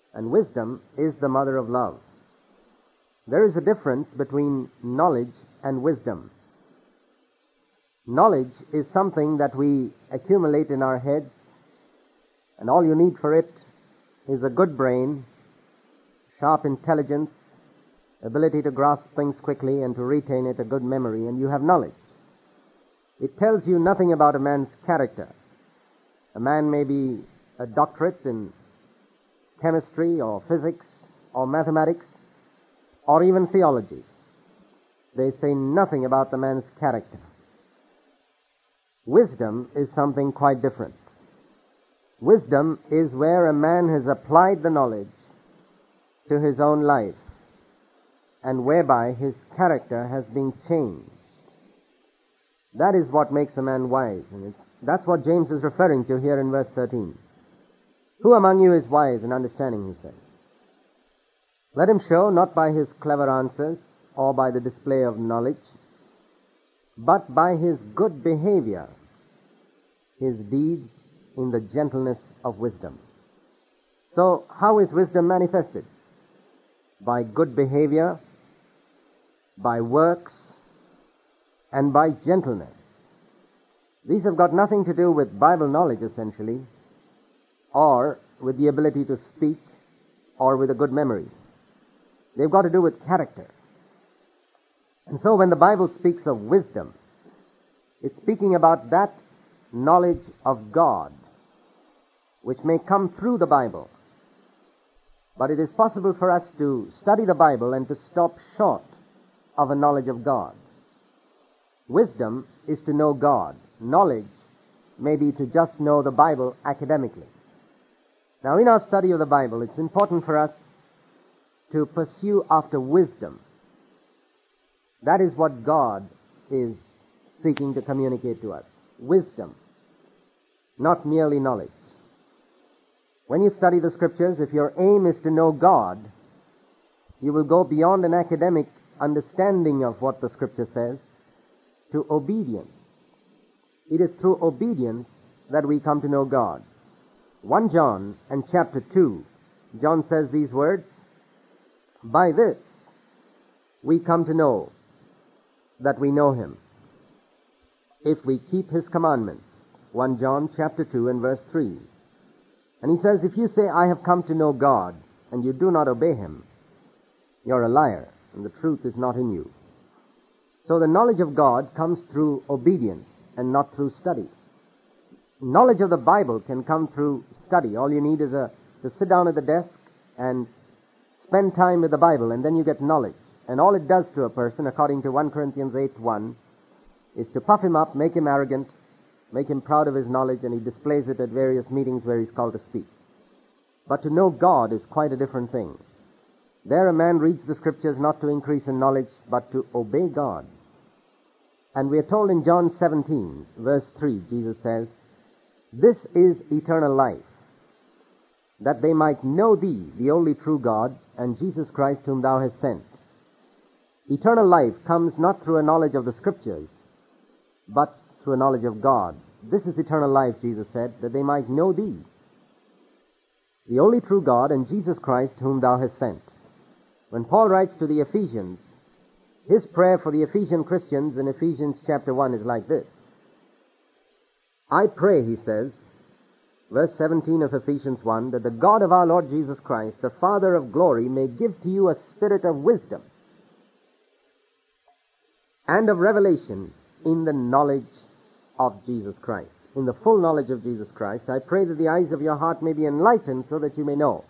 And wisdom is the mother of love. There is a difference between knowledge and wisdom. Knowledge is something that we accumulate in our heads, and all you need for it is a good brain, sharp intelligence, ability to grasp things quickly and to retain it, a good memory, and you have knowledge. It tells you nothing about a man's character. A man may be a doctorate in chemistry or physics or mathematics or even theology. They say nothing about the man's character. Wisdom is something quite different. Wisdom is where a man has applied the knowledge to his own life and whereby his character has been changed. That is what makes a man wise, and it's, that's what James is referring to here in verse thirteen. Who among you is wise and understanding, he says. Let him show not by his clever answers or by the display of knowledge, but by his good behavior, his deeds in the gentleness of wisdom. So, how is wisdom manifested? By good behavior, by works, and by gentleness. These have got nothing to do with Bible knowledge, essentially, or with the ability to speak, or with a good memory. They've got to do with character. And so when the Bible speaks of wisdom, it's speaking about that knowledge of God, which may come through the Bible. But it is possible for us to study the Bible and to stop short of a knowledge of God. Wisdom is to know God. Knowledge may be to just know the Bible academically. Now, in our study of the Bible, it's important for us to pursue after wisdom. That is what God is seeking to communicate to us. Wisdom, not merely knowledge. When you study the Scriptures, if your aim is to know God, you will go beyond an academic understanding of what the Scripture says to obedience. It is through obedience that we come to know God. First John and chapter two, John says these words, "By this we come to know that we know Him, if we keep His commandments." First John chapter two and verse three. And he says, if you say, "I have come to know God," and you do not obey Him, you're a liar, and the truth is not in you. So the knowledge of God comes through obedience and not through study. Knowledge of the Bible can come through study. All you need is a, to sit down at the desk and spend time with the Bible, and then you get knowledge. And all it does to a person, according to First Corinthians eight one, is to puff him up, make him arrogant, make him proud of his knowledge, and he displays it at various meetings where he's called to speak. But to know God is quite a different thing. There a man reads the Scriptures not to increase in knowledge, but to obey God. And we are told in John seventeen, verse three, Jesus says, "This is eternal life, that they might know Thee, the only true God, and Jesus Christ whom Thou hast sent." Eternal life comes not through a knowledge of the Scriptures, but through a knowledge of God. This is eternal life, Jesus said, that they might know Thee, the only true God, and Jesus Christ whom Thou hast sent. When Paul writes to the Ephesians, his prayer for the Ephesian Christians in Ephesians chapter one is like this. "I pray," he says, verse seventeen of Ephesians one, "that the God of our Lord Jesus Christ, the Father of glory, may give to you a spirit of wisdom and of revelation in the knowledge of Jesus Christ." In the full knowledge of Jesus Christ, I pray that the eyes of your heart may be enlightened so that you may know.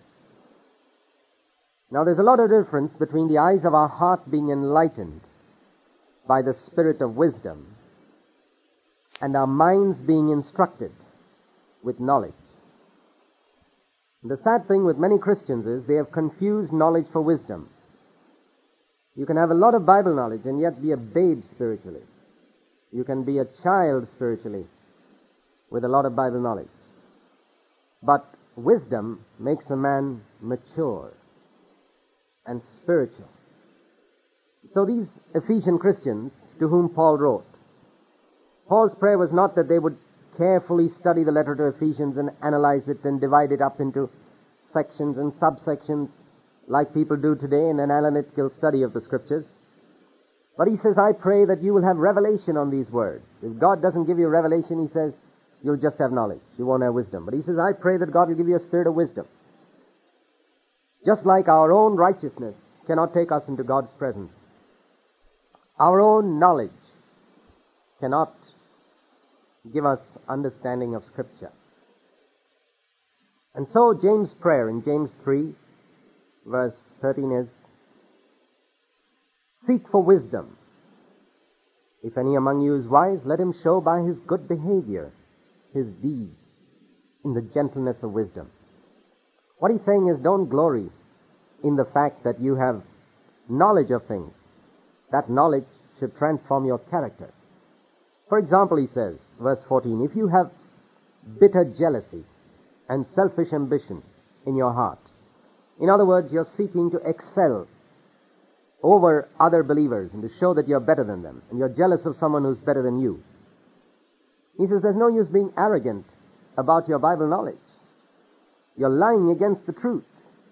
Now, there's a lot of difference between the eyes of our heart being enlightened by the spirit of wisdom and our minds being instructed with knowledge. The sad thing with many Christians is they have confused knowledge for wisdom. You can have a lot of Bible knowledge and yet be a babe spiritually. You can be a child spiritually with a lot of Bible knowledge. But wisdom makes a man mature and spiritual. So these Ephesian Christians to whom Paul wrote, Paul's prayer was not that they would carefully study the letter to Ephesians and analyze it and divide it up into sections and subsections like people do today in an analytical study of the Scriptures. But he says, I pray that you will have revelation on these words. If God doesn't give you revelation, he says, you'll just have knowledge. You won't have wisdom. But he says, I pray that God will give you a spirit of wisdom. Just like our own righteousness cannot take us into God's presence, our own knowledge cannot give us understanding of Scripture. And so James' prayer in James three, verse thirteen is, seek for wisdom. If any among you is wise, let him show by his good behavior his deeds in the gentleness of wisdom. What he's saying is, don't glory in the fact that you have knowledge of things. That knowledge should transform your character. For example, he says, verse fourteen, if you have bitter jealousy and selfish ambition in your heart, in other words, you're seeking to excel over other believers and to show that you're better than them, and you're jealous of someone who's better than you. He says there's no use being arrogant about your Bible knowledge. You're lying against the truth.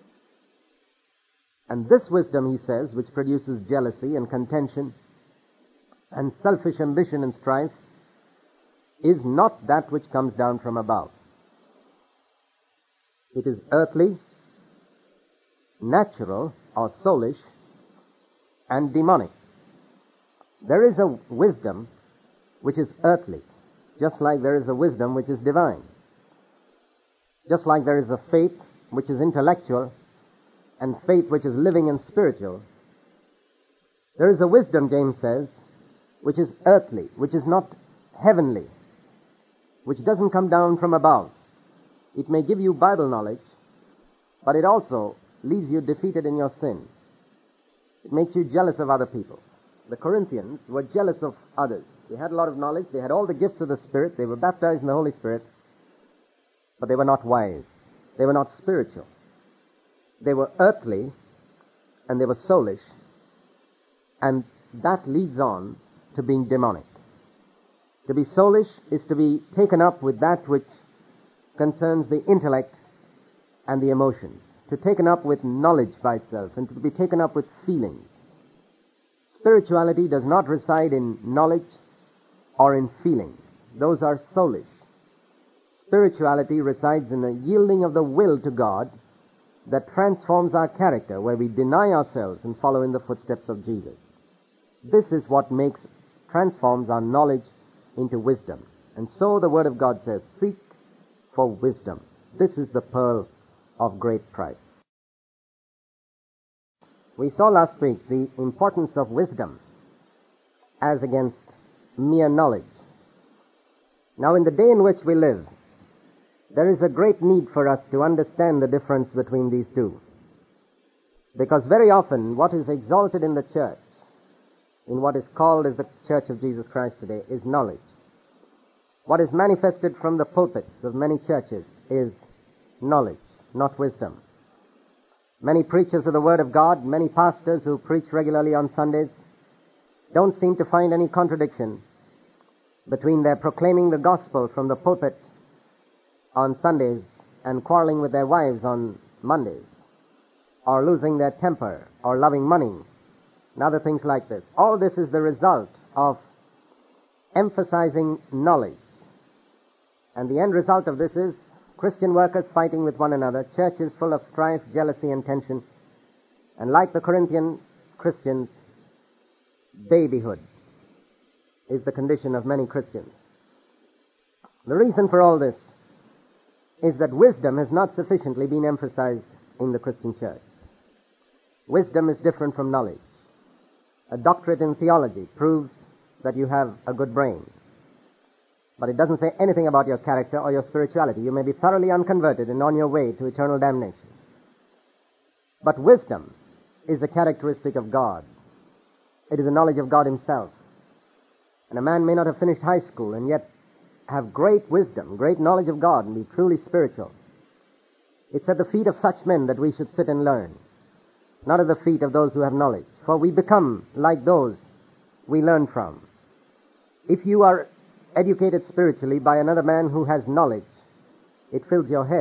And this wisdom, he says, which produces jealousy and contention and selfish ambition and strife, is not that which comes down from above. It is earthly, natural or soulish, and demonic. There is a wisdom which is earthly, just like there is a wisdom which is divine. Just like there is a faith which is intellectual and faith which is living and spiritual, there is a wisdom, James says, which is earthly, which is not heavenly, which doesn't come down from above. It may give you Bible knowledge, but it also leaves you defeated in your sin. It makes you jealous of other people. The Corinthians were jealous of others. They had a lot of knowledge. They had all the gifts of the Spirit. They were baptized in the Holy Spirit, but they were not wise. They were not spiritual. They were earthly, and they were soulish, and that leads on to being demonic. To be soulish is to be taken up with that which concerns the intellect and the emotions, to be taken up with knowledge by itself, and to be taken up with feelings. Spirituality does not reside in knowledge or in feelings. Those are soulish. Spirituality resides in the yielding of the will to God that transforms our character, where we deny ourselves and follow in the footsteps of Jesus. This is what makes, transforms our knowledge into wisdom. And so the Word of God says, seek for wisdom. This is the pearl of great price. We saw last week the importance of wisdom as against mere knowledge. Now, in the day in which we live, there is a great need for us to understand the difference between these two. Because very often what is exalted in the church, in what is called as the Church of Jesus Christ today, is knowledge. What is manifested from the pulpits of many churches is knowledge, not wisdom. Many preachers of the Word of God, many pastors who preach regularly on Sundays, don't seem to find any contradiction between their proclaiming the gospel from the pulpit on Sundays and quarreling with their wives on Mondays, or losing their temper, or loving money, and other things like this. All this is the result of emphasizing knowledge. And the end result of this is Christian workers fighting with one another, churches full of strife, jealousy, and tension, and like the Corinthian Christians, babyhood is the condition of many Christians. The reason for all this is that wisdom has not sufficiently been emphasized in the Christian church. Wisdom is different from knowledge. A doctorate in theology proves that you have a good brain, but it doesn't say anything about your character or your spirituality. You may be thoroughly unconverted and on your way to eternal damnation. But wisdom is a characteristic of God. It is a knowledge of God Himself. And a man may not have finished high school and yet have great wisdom, great knowledge of God, and be truly spiritual. It's at the feet of such men that we should sit and learn, not at the feet of those who have knowledge. For we become like those we learn from. If you are educated spiritually by another man who has knowledge, it fills your head,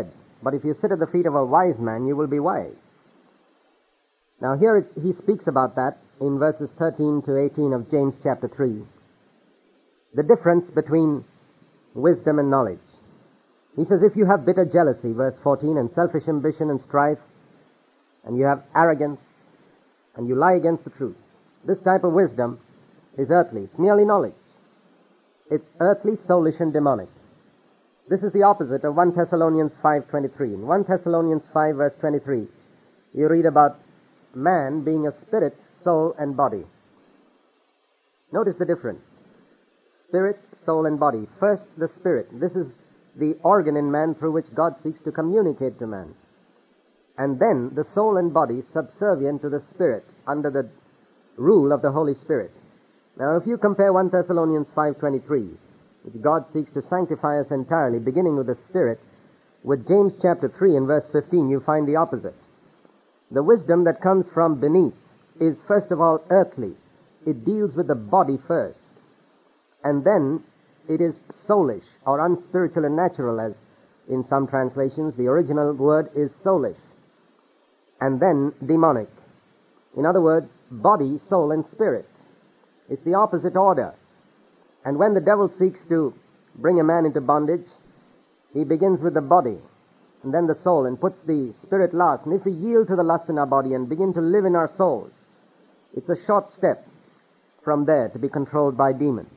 but if you sit at the feet of a wise man, you will be wise. Now here it, he speaks about that in verses thirteen to eighteen of James chapter three. The difference between wisdom and knowledge. He says, if you have bitter jealousy, verse fourteen, and selfish ambition and strife, and you have arrogance, and you lie against the truth, this type of wisdom is earthly. It's merely knowledge. It's earthly, soulish, and demonic. This is the opposite of First Thessalonians five twenty-three. In First Thessalonians five, verse twenty-three, you read about man being a spirit, soul, and body. Notice the difference. Spirit, soul, and body. First, the spirit. This is the organ in man through which God seeks to communicate to man. And then the soul and body subservient to the spirit under the rule of the Holy Spirit. Now, if you compare First Thessalonians five twenty-three, which God seeks to sanctify us entirely, beginning with the spirit, with James chapter three and verse fifteen, you find the opposite. The wisdom that comes from beneath is first of all earthly. It deals with the body first. And then it is soulish or unspiritual and natural, as in some translations the original word is soulish. And then demonic. In other words, body, soul, and spirit. It's the opposite order. And when the devil seeks to bring a man into bondage, he begins with the body and then the soul and puts the spirit last. And if we yield to the lust in our body and begin to live in our souls, it's a short step from there to be controlled by demons.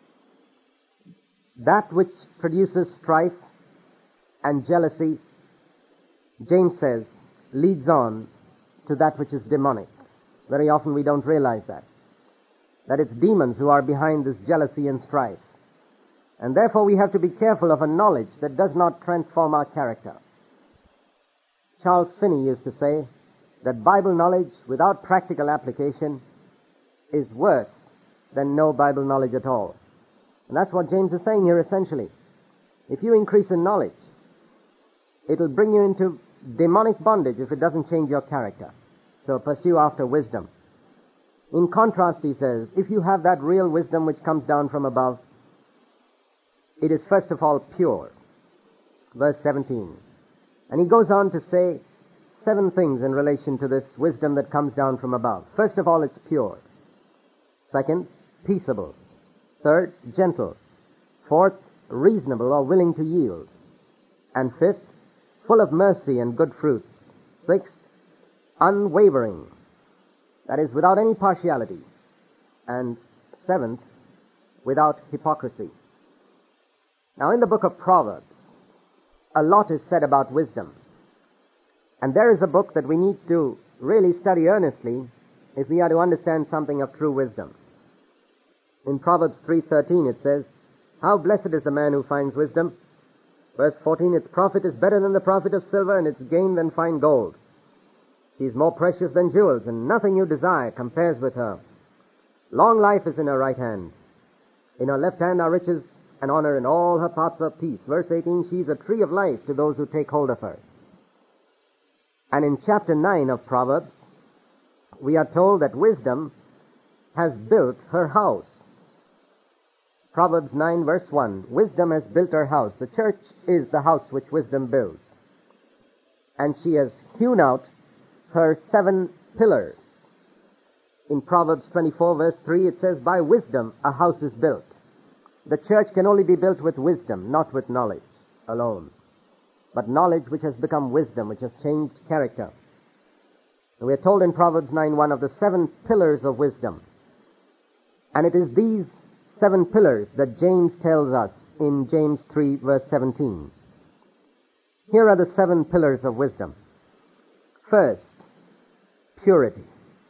That which produces strife and jealousy, James says, leads on to that which is demonic. Very often we don't realize that. That it's demons who are behind this jealousy and strife. And therefore we have to be careful of a knowledge that does not transform our character. Charles Finney used to say that Bible knowledge without practical application is worse than no Bible knowledge at all. And that's what James is saying here essentially. If you increase in knowledge, it'll bring you into demonic bondage if it doesn't change your character. So pursue after wisdom. In contrast, he says, if you have that real wisdom which comes down from above, it is first of all pure. Verse seventeen. And he goes on to say seven things in relation to this wisdom that comes down from above. First of all, it's pure. Second, peaceable. Third, gentle. Fourth, reasonable or willing to yield. And fifth, full of mercy and good fruits. Sixth, unwavering. That is, without any partiality. And seventh, without hypocrisy. Now, in the book of Proverbs, a lot is said about wisdom. And there is a book that we need to really study earnestly if we are to understand something of true wisdom. In Proverbs three thirteen it says, how blessed is the man who finds wisdom. Verse fourteen, its profit is better than the profit of silver, and its gain than fine gold. She is more precious than jewels, and nothing you desire compares with her. Long life is in her right hand. In her left hand are riches and honor, and all her paths are peace. Verse eighteen, she is a tree of life to those who take hold of her. And in chapter nine of Proverbs, we are told that wisdom has built her house. Proverbs nine verse one, wisdom has built her house. The church is the house which wisdom builds. And she has hewn out her seven pillars. In Proverbs twenty-four verse three it says, by wisdom a house is built. The church can only be built with wisdom, not with knowledge alone. But knowledge which has become wisdom, which has changed character. And we are told in Proverbs nine one of the seven pillars of wisdom. And it is these seven pillars that James tells us in James three verse seventeen. Here are the seven pillars of wisdom. First, purity.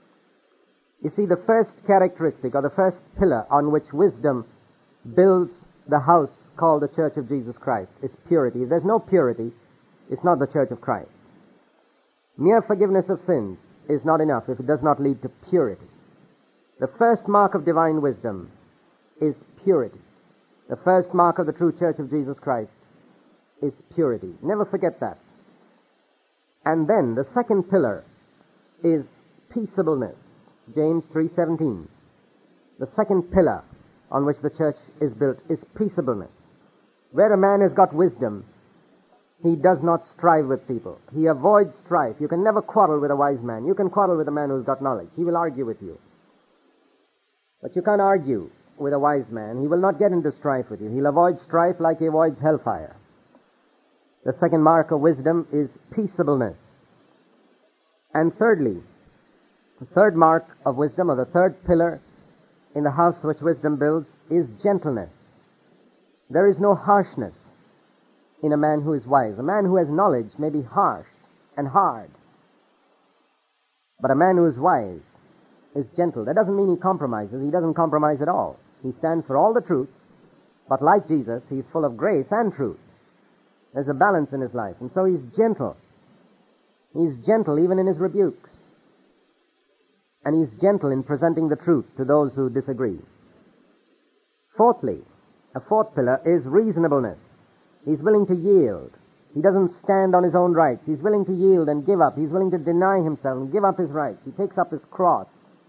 You see, the first characteristic or the first pillar on which wisdom builds the house called the Church of Jesus Christ is purity. If there's no purity, it's not the Church of Christ. Mere forgiveness of sins is not enough if it does not lead to purity. The first mark of divine wisdom is purity. The first mark of the true Church of Jesus Christ is purity. Never forget that. And then the second pillar is peaceableness. James three seventeen. The second pillar on which the church is built is peaceableness. Where a man has got wisdom, He does not strive with people. He avoids strife. You can never quarrel with a wise man. You can quarrel with a man who's got knowledge. He will argue with you. But you can't argue with a wise man. He will not get into strife with you. He'll avoid strife like he avoids hellfire. The second mark of wisdom is peaceableness. And thirdly, the third mark of wisdom, or the third pillar in the house which wisdom builds, is gentleness. There is no harshness in a man who is wise. A man who has knowledge may be harsh and hard. But a man who is wise is gentle. That doesn't mean he compromises. He doesn't compromise at all. He stands for all the truth, but like Jesus, he's full of grace and truth. There's a balance in his life, and so he's gentle. He's gentle even in his rebukes. And he's gentle in presenting the truth to those who disagree. Fourthly, a fourth pillar is reasonableness. He's willing to yield. He doesn't stand on his own rights. He's willing to yield and give up. He's willing to deny himself and give up his rights. He takes up his cross,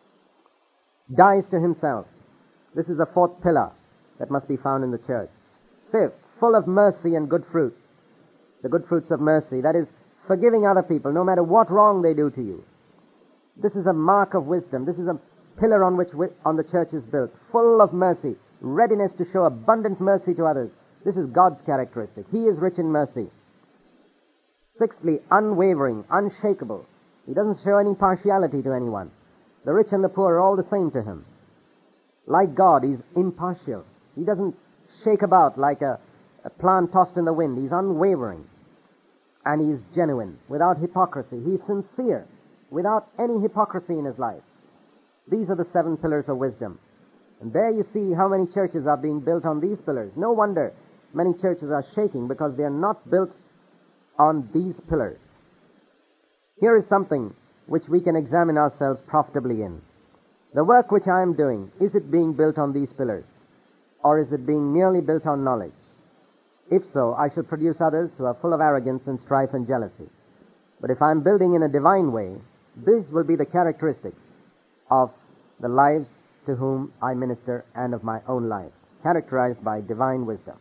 dies to himself. This is a fourth pillar that must be found in the church. Fifth, full of mercy and good fruits. The good fruits of mercy, that is, forgiving other people no matter what wrong they do to you. This is a mark of wisdom. This is a pillar on which on the church is built. Full of mercy, readiness to show abundant mercy to others. This is God's characteristic. He is rich in mercy. Sixthly, unwavering, unshakable. He doesn't show any partiality to anyone. The rich and the poor are all the same to him. Like God, he's impartial. He doesn't shake about like a, a plant tossed in the wind. He's unwavering. And he's genuine, without hypocrisy. He's sincere, without any hypocrisy in his life. These are the seven pillars of wisdom. And there you see how many churches are being built on these pillars. No wonder many churches are shaking, because they are not built on these pillars. Here is something which we can examine ourselves profitably in. The work which I am doing, is it being built on these pillars? Or is it being merely built on knowledge? If so, I should produce others who are full of arrogance and strife and jealousy. But if I'm building in a divine way, these will be the characteristics of the lives to whom I minister and of my own life, characterized by divine wisdom.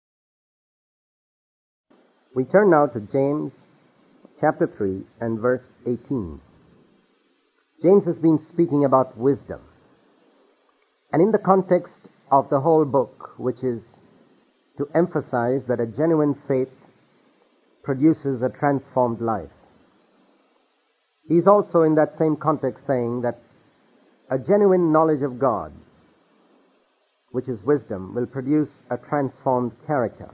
We turn now to James chapter three and verse eighteen. James has been speaking about wisdom. And in the context of the whole book, which is to emphasize that a genuine faith produces a transformed life, he's also in that same context saying that a genuine knowledge of God, which is wisdom, will produce a transformed character.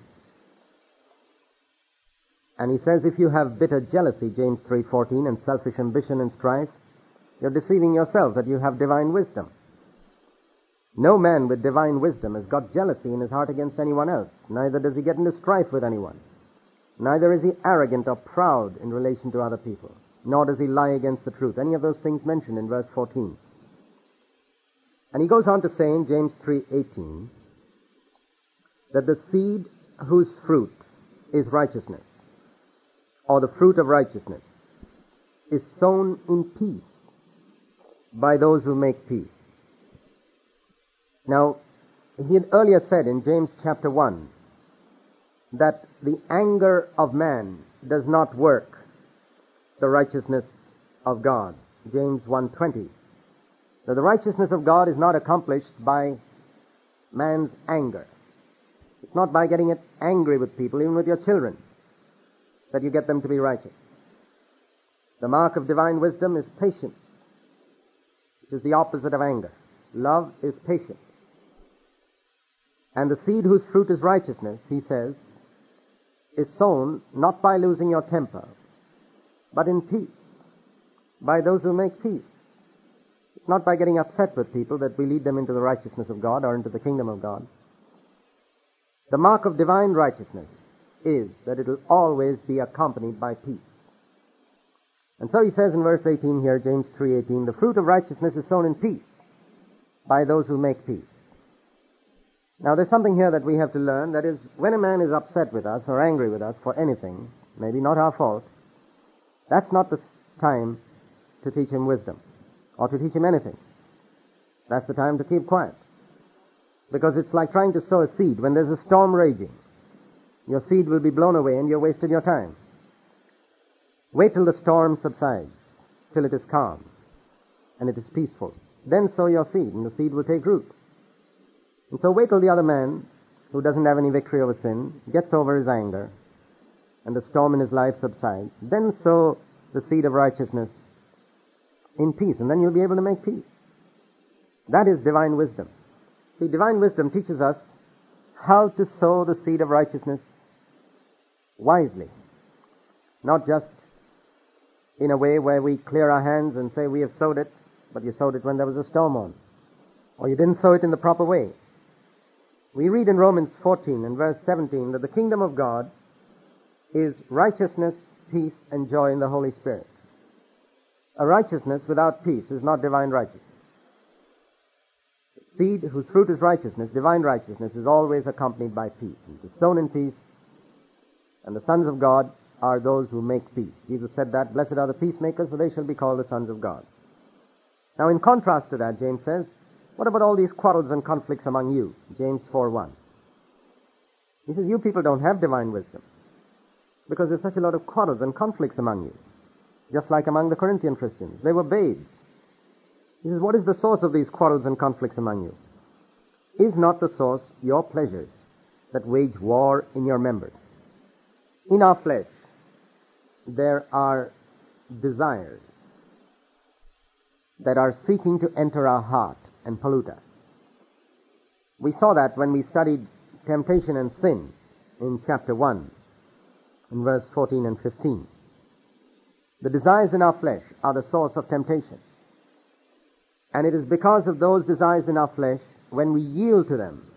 And he says, if you have bitter jealousy, James three fourteen, and selfish ambition and strife, you're deceiving yourself that you have divine wisdom. No man with divine wisdom has got jealousy in his heart against anyone else. Neither does he get into strife with anyone. Neither is he arrogant or proud in relation to other people. Nor does he lie against the truth. Any of those things mentioned in verse fourteen. And he goes on to say in James three eighteen that the seed whose fruit is righteousness, or the fruit of righteousness, is sown in peace by those who make peace. Now, he had earlier said in James chapter one that the anger of man does not work the righteousness of God. James one twenty. So the righteousness of God is not accomplished by man's anger. It's not by getting it angry with people, even with your children, that you get them to be righteous. The mark of divine wisdom is patience, which is the opposite of anger. Love is patient. And the seed whose fruit is righteousness, he says, is sown not by losing your temper, but in peace, by those who make peace. It's not by getting upset with people that we lead them into the righteousness of God or into the kingdom of God. The mark of divine righteousness is that it will always be accompanied by peace. And so he says in verse eighteen here, James three eighteen, the fruit of righteousness is sown in peace by those who make peace. Now there's something here that we have to learn, that is, when a man is upset with us or angry with us for anything, maybe not our fault, that's not the time to teach him wisdom or to teach him anything. That's the time to keep quiet. Because it's like trying to sow a seed when there's a storm raging. Your seed will be blown away and you're wasted your time. Wait till the storm subsides, till it is calm and it is peaceful. Then sow your seed, and the seed will take root. And so wait till the other man, who doesn't have any victory over sin, gets over his anger, and the storm in his life subsides. Then sow the seed of righteousness in peace, and then you'll be able to make peace. That is divine wisdom. See, divine wisdom teaches us how to sow the seed of righteousness wisely, not just in a way where we clear our hands and say we have sowed it, but you sowed it when there was a storm on, or you didn't sow it in the proper way. We read in Romans fourteen and verse seventeen that the kingdom of God is righteousness, peace, and joy in the Holy Spirit. A righteousness without peace is not divine righteousness. Seed whose fruit is righteousness, divine righteousness, is always accompanied by peace. It is sown in peace, and the sons of God are those who make peace. Jesus said that, blessed are the peacemakers, for they shall be called the sons of God. Now, in contrast to that, James says, what about all these quarrels and conflicts among you? James four one. He says, you people don't have divine wisdom, because there's such a lot of quarrels and conflicts among you, just like among the Corinthian Christians. They were babes. He says, what is the source of these quarrels and conflicts among you? Is not the source your pleasures that wage war in your members? In our flesh, there are desires that are seeking to enter our heart and pollute us. We saw that when we studied temptation and sin in chapter one, in verse fourteen and fifteen. The desires in our flesh are the source of temptation. And it is because of those desires in our flesh, when we yield to them,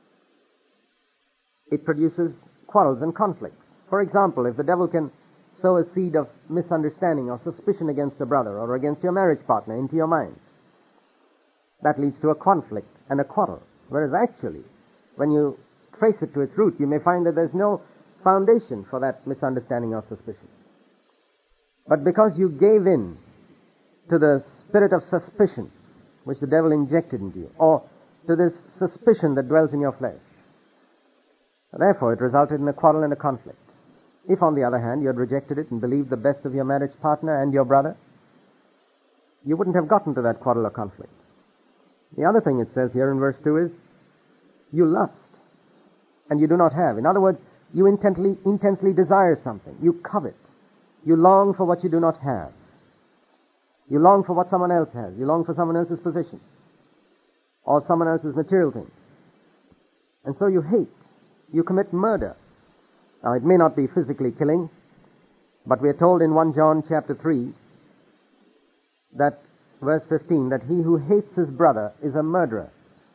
it produces quarrels and conflicts. For example, if the devil can sow a seed of misunderstanding or suspicion against a brother or against your marriage partner into your mind, that leads to a conflict and a quarrel. Whereas actually, when you trace it to its root, you may find that there's no foundation for that misunderstanding or suspicion. But because you gave in to the spirit of suspicion which the devil injected into you, or to this suspicion that dwells in your flesh, therefore it resulted in a quarrel and a conflict. If, on the other hand, you had rejected it and believed the best of your marriage partner and your brother, you wouldn't have gotten to that quarrel or conflict. The other thing it says here in verse two is, you lust, and you do not have. In other words, you intensely, intensely desire something. You covet. You long for what you do not have. You long for what someone else has. You long for someone else's position, or someone else's material things. And so you hate. You commit murder. Now, it may not be physically killing, but we are told in First John chapter three, that verse fifteen, that he who hates his brother is a murderer.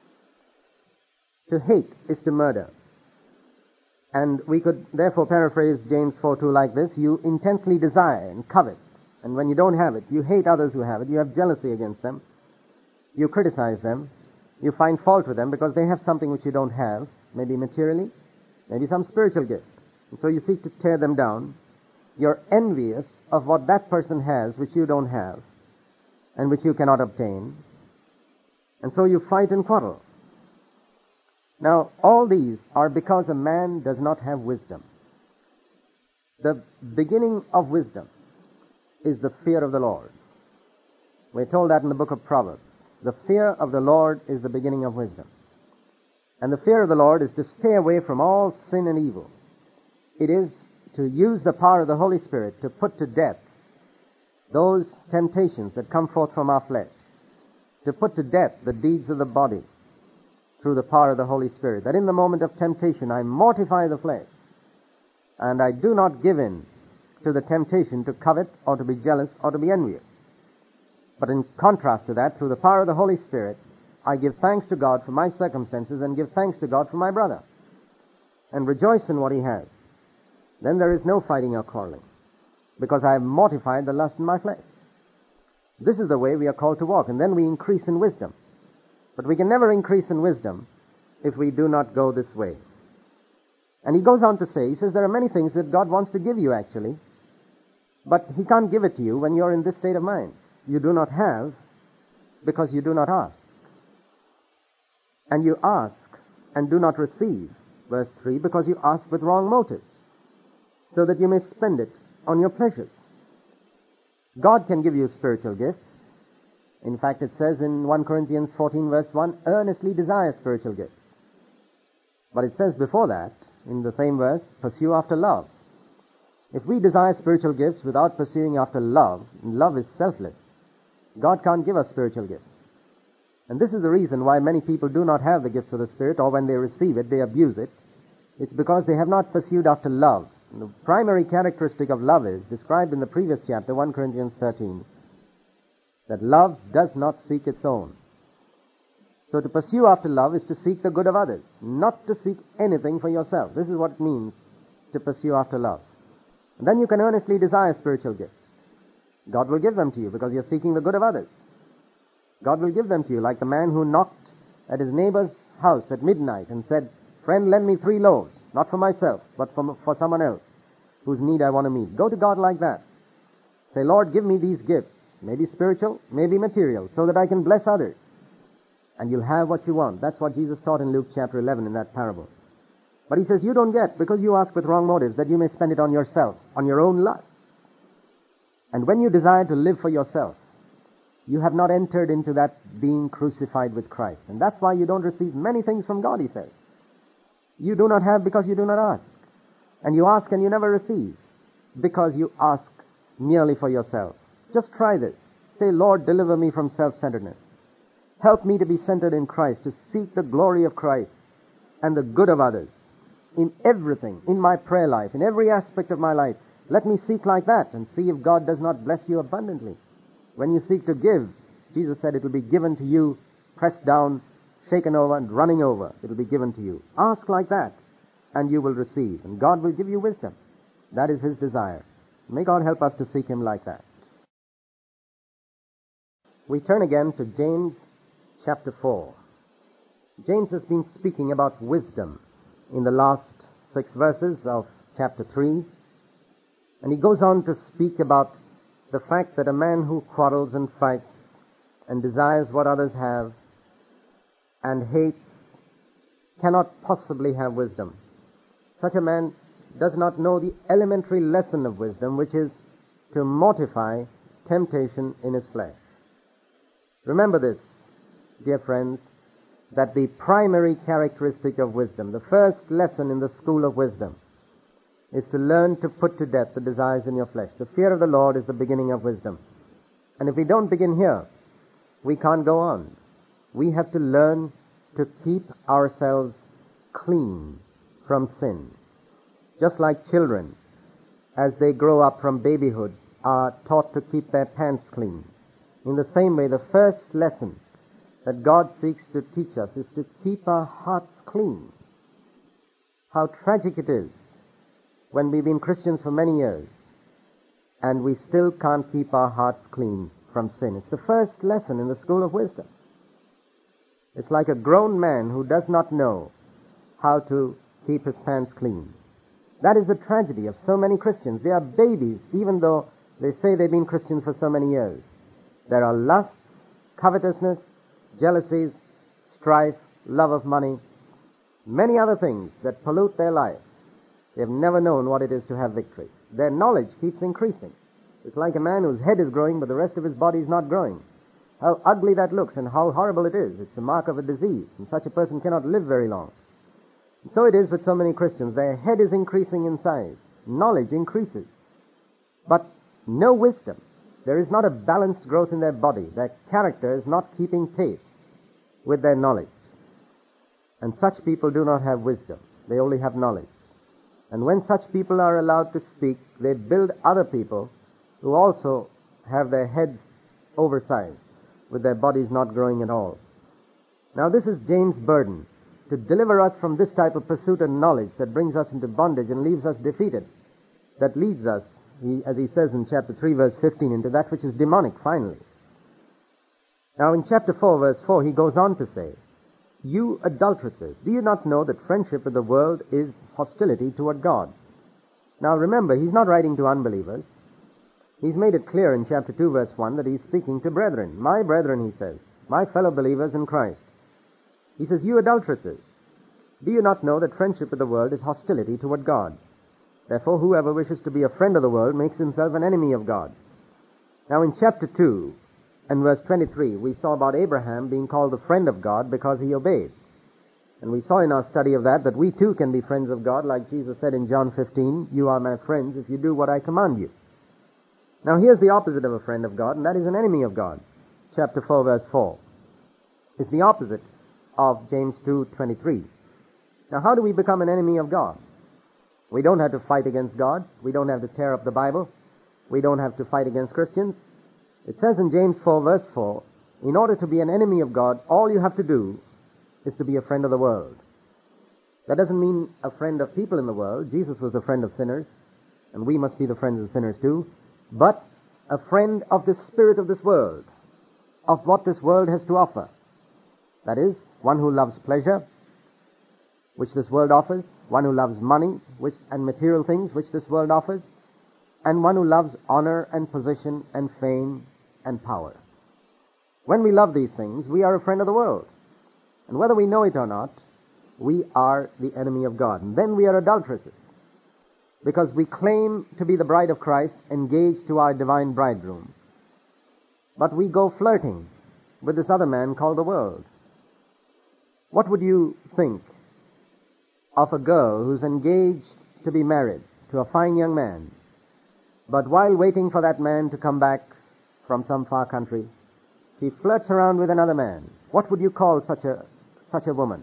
To hate is to murder. And we could therefore paraphrase James four two like this: you intensely desire and covet, and when you don't have it, you hate others who have it, you have jealousy against them, you criticize them, you find fault with them because they have something which you don't have, maybe materially, maybe some spiritual gift. And so you seek to tear them down. You're envious of what that person has which you don't have and which you cannot obtain. And so you fight and quarrel. Now, all these are because a man does not have wisdom. The beginning of wisdom is the fear of the Lord. We're told that in the book of Proverbs. The fear of the Lord is the beginning of wisdom. And the fear of the Lord is to stay away from all sin and evil. It is to use the power of the Holy Spirit to put to death those temptations that come forth from our flesh, to put to death the deeds of the body through the power of the Holy Spirit, that in the moment of temptation I mortify the flesh, and I do not give in to the temptation to covet or to be jealous or to be envious. But in contrast to that, through the power of the Holy Spirit, I give thanks to God for my circumstances and give thanks to God for my brother, and rejoice in what he has. Then there is no fighting or quarreling, because I have mortified the lust in my flesh. This is the way we are called to walk, and then we increase in wisdom. But we can never increase in wisdom if we do not go this way. And he goes on to say, he says there are many things that God wants to give you actually, but he can't give it to you when you're in this state of mind. You do not have because you do not ask. And you ask and do not receive verse three, because you ask with wrong motives, so that you may spend it on your pleasures. God can give you spiritual gifts. In fact, it says in First Corinthians fourteen, verse one, earnestly desire spiritual gifts. But it says before that, in the same verse, pursue after love. If we desire spiritual gifts without pursuing after love, and love is selfless, God can't give us spiritual gifts. And this is the reason why many people do not have the gifts of the Spirit, or when they receive it, they abuse it. It's because they have not pursued after love. And the primary characteristic of love is described in the previous chapter, First Corinthians thirteen, that love does not seek its own. So to pursue after love is to seek the good of others, not to seek anything for yourself. This is what it means to pursue after love. And then you can earnestly desire spiritual gifts. God will give them to you because you're seeking the good of others. God will give them to you, like the man who knocked at his neighbor's house at midnight and said, "Friend, lend me three loaves, not for myself, but for, for someone else whose need I want to meet." Go to God like that. Say, "Lord, give me these gifts, maybe spiritual, maybe material, so that I can bless others." And you'll have what you want. That's what Jesus taught in Luke chapter eleven in that parable. But he says, you don't get, because you ask with wrong motives, that you may spend it on yourself, on your own lust. And when you desire to live for yourself, you have not entered into that being crucified with Christ. And that's why you don't receive many things from God, he says. You do not have because you do not ask. And you ask and you never receive, because you ask merely for yourself. Just try this. Say, "Lord, deliver me from self-centeredness. Help me to be centered in Christ, to seek the glory of Christ and the good of others. In everything, in my prayer life, in every aspect of my life, let me seek like that and see if God does not bless you abundantly." When you seek to give, Jesus said it will be given to you, pressed down, shaken over, and running over. It will be given to you. Ask like that, and you will receive. And God will give you wisdom. That is his desire. May God help us to seek him like that. We turn again to James chapter four. James has been speaking about wisdom in the last six verses of chapter three. And he goes on to speak about the fact that a man who quarrels and fights and desires what others have and hates cannot possibly have wisdom. Such a man does not know the elementary lesson of wisdom, which is to mortify temptation in his flesh. Remember this, dear friends, that the primary characteristic of wisdom, the first lesson in the school of wisdom, is to learn to put to death the desires in your flesh. The fear of the Lord is the beginning of wisdom. And if we don't begin here, we can't go on. We have to learn to keep ourselves clean from sin. Just like children, as they grow up from babyhood, are taught to keep their pants clean. In the same way, the first lesson that God seeks to teach us is to keep our hearts clean. How tragic it is when we've been Christians for many years and we still can't keep our hearts clean from sin. It's the first lesson in the school of wisdom. It's like a grown man who does not know how to keep his pants clean. That is the tragedy of so many Christians. They are babies, even though they say they've been Christians for so many years. There are lusts, covetousness, jealousies, strife, love of money, many other things that pollute their life. They have never known what it is to have victory. Their knowledge keeps increasing. It's like a man whose head is growing, but the rest of his body is not growing. How ugly that looks and how horrible it is. It's the mark of a disease, and such a person cannot live very long. And so it is with so many Christians. Their head is increasing in size. Knowledge increases. But no wisdom. There is not a balanced growth in their body. Their character is not keeping pace with their knowledge. And such people do not have wisdom. They only have knowledge. And when such people are allowed to speak, they build other people who also have their heads oversized, with their bodies not growing at all. Now this is James' burden, to deliver us from this type of pursuit and knowledge that brings us into bondage and leaves us defeated, that leads us, he, as he says in chapter three, verse fifteen, into that which is demonic, finally. Now in chapter four, verse four, he goes on to say, "You adulteresses, do you not know that friendship with the world is hostility toward God?" Now remember, he's not writing to unbelievers. He's made it clear in chapter two, verse one, that he's speaking to brethren. My brethren, he says, my fellow believers in Christ. He says, "You adulteresses." Do you not know that friendship with the world is hostility toward God? Therefore, whoever wishes to be a friend of the world makes himself an enemy of God. Now, in chapter two and verse twenty-three, we saw about Abraham being called the friend of God because he obeyed. And we saw in our study of that that we too can be friends of God, like Jesus said in John fifteen, "You are my friends if you do what I command you." Now, here's the opposite of a friend of God, and that is an enemy of God. Chapter four, verse four. It's the opposite of James two twenty-three. Now, how do we become an enemy of God? We don't have to fight against God. We don't have to tear up the Bible. We don't have to fight against Christians. It says in James four, verse four, in order to be an enemy of God, all you have to do is to be a friend of the world. That doesn't mean a friend of people in the world. Jesus was a friend of sinners, and we must be the friends of sinners too. But a friend of the spirit of this world, of what this world has to offer. That is, one who loves pleasure, which this world offers, one who loves money which, and material things which this world offers, and one who loves honor and position and fame and power. When we love these things, we are a friend of the world. And whether we know it or not, we are the enemy of God. And then we are adulteresses, because we claim to be the bride of Christ, engaged to our divine bridegroom. But we go flirting with this other man called the world. What would you think of a girl who's engaged to be married to a fine young man, but while waiting for that man to come back from some far country, she flirts around with another man? What would you call such a such a woman?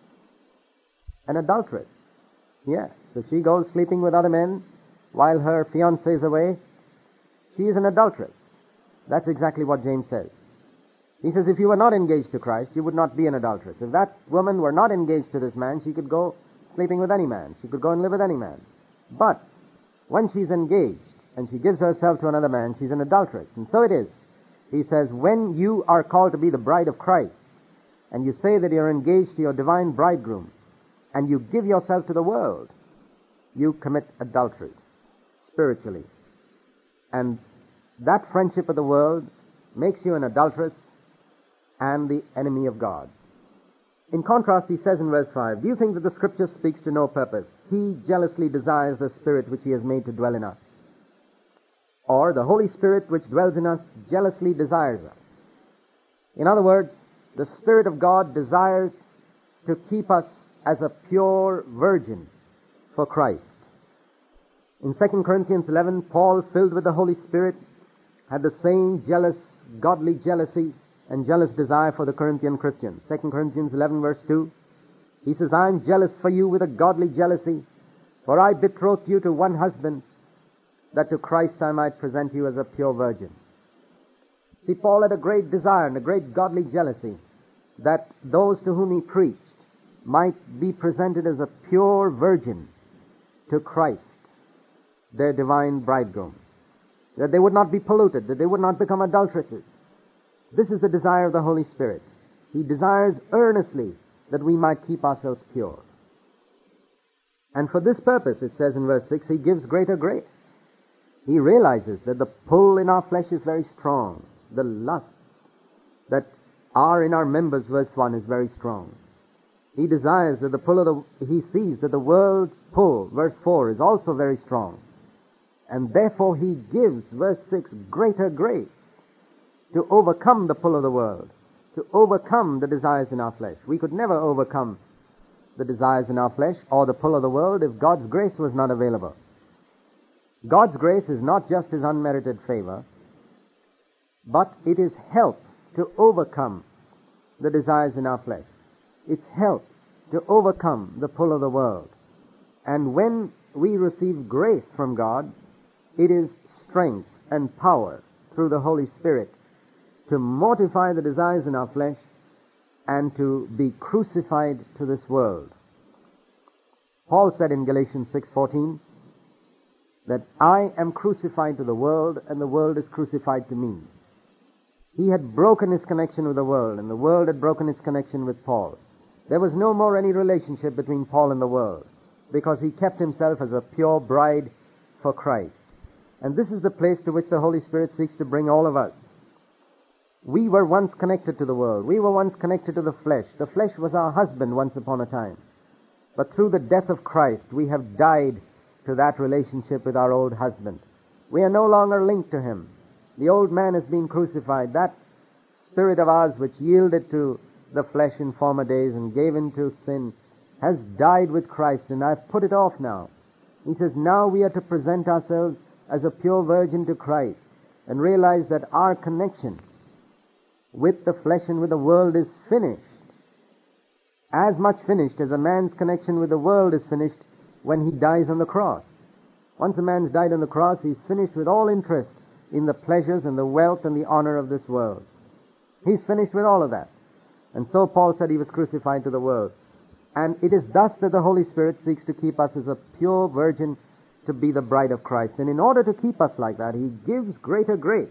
An adulteress. Yes. If she goes sleeping with other men while her fiancé is away, she is an adulteress. That's exactly what James says. He says if you were not engaged to Christ, you would not be an adulteress. If that woman were not engaged to this man, she could go sleeping with any man. She could go and live with any man. But when she's engaged and she gives herself to another man, she's an adulteress. And so it is. He says, when you are called to be the bride of Christ, and you say that you're engaged to your divine bridegroom, and you give yourself to the world, you commit adultery, spiritually. And that friendship with the world makes you an adulteress and the enemy of God. In contrast, he says in verse five, do you think that the Scripture speaks to no purpose? He jealously desires the Spirit which he has made to dwell in us. Or the Holy Spirit which dwells in us jealously desires us. In other words, the Spirit of God desires to keep us as a pure virgin for Christ. In Second Corinthians eleven, Paul, filled with the Holy Spirit, had the same jealous, godly jealousy and jealous desire for the Corinthian Christians. Second Corinthians eleven, verse two, he says, I am jealous for you with a godly jealousy, for I betrothed you to one husband, that to Christ I might present you as a pure virgin. See, Paul had a great desire and a great godly jealousy that those to whom he preached might be presented as a pure virgin to Christ, their divine bridegroom. That they would not be polluted, that they would not become adulteresses. This is the desire of the Holy Spirit. He desires earnestly that we might keep ourselves pure. And for this purpose, it says in verse six, he gives greater grace. He realizes that the pull in our flesh is very strong. The lusts that are in our members, verse one, is very strong. He desires that the pull of the, he sees that the world's pull, verse four, is also very strong. And therefore he gives, verse six, greater grace to overcome the pull of the world, to overcome the desires in our flesh. We could never overcome the desires in our flesh or the pull of the world if God's grace was not available. God's grace is not just his unmerited favor, but it is help to overcome the desires in our flesh. It's help to overcome the pull of the world. And when we receive grace from God, it is strength and power through the Holy Spirit to mortify the desires in our flesh and to be crucified to this world. Paul said in Galatians six fourteen that I am crucified to the world and the world is crucified to me. He had broken his connection with the world and the world had broken its connection with Paul. There was no more any relationship between Paul and the world because he kept himself as a pure bride for Christ. And this is the place to which the Holy Spirit seeks to bring all of us. We were once connected to the world. We were once connected to the flesh. The flesh was our husband once upon a time. But through the death of Christ, we have died to that relationship with our old husband. We are no longer linked to him. The old man has been crucified. That spirit of ours which yielded to the flesh in former days and gave into sin has died with Christ, and I've put it off now. He says, now we are to present ourselves as a pure virgin to Christ and realize that our connection with the flesh and with the world is finished. As much finished as a man's connection with the world is finished when he dies on the cross. Once a man's died on the cross, he's finished with all interest in the pleasures and the wealth and the honor of this world. He's finished with all of that. And so Paul said he was crucified to the world. And it is thus that the Holy Spirit seeks to keep us as a pure virgin to be the bride of Christ. And in order to keep us like that, he gives greater grace.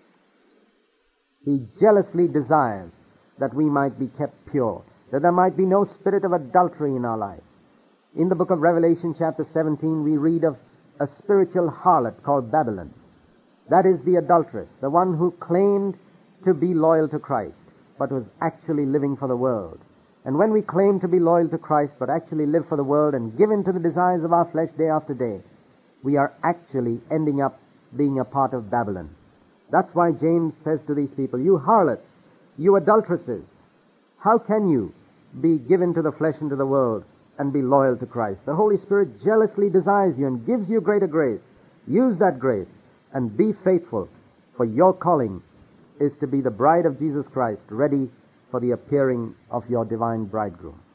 He jealously desires that we might be kept pure, that there might be no spirit of adultery in our life. In the book of Revelation chapter seventeen, we read of a spiritual harlot called Babylon. That is the adulteress, the one who claimed to be loyal to Christ, but was actually living for the world. And when we claim to be loyal to Christ, but actually live for the world and give in to the desires of our flesh day after day, we are actually ending up being a part of Babylon. That's why James says to these people, you harlots, you adulteresses, how can you be given to the flesh and to the world and be loyal to Christ? The Holy Spirit jealously desires you and gives you greater grace. Use that grace and be faithful, for your calling is to be the bride of Jesus Christ, ready for the appearing of your divine bridegroom.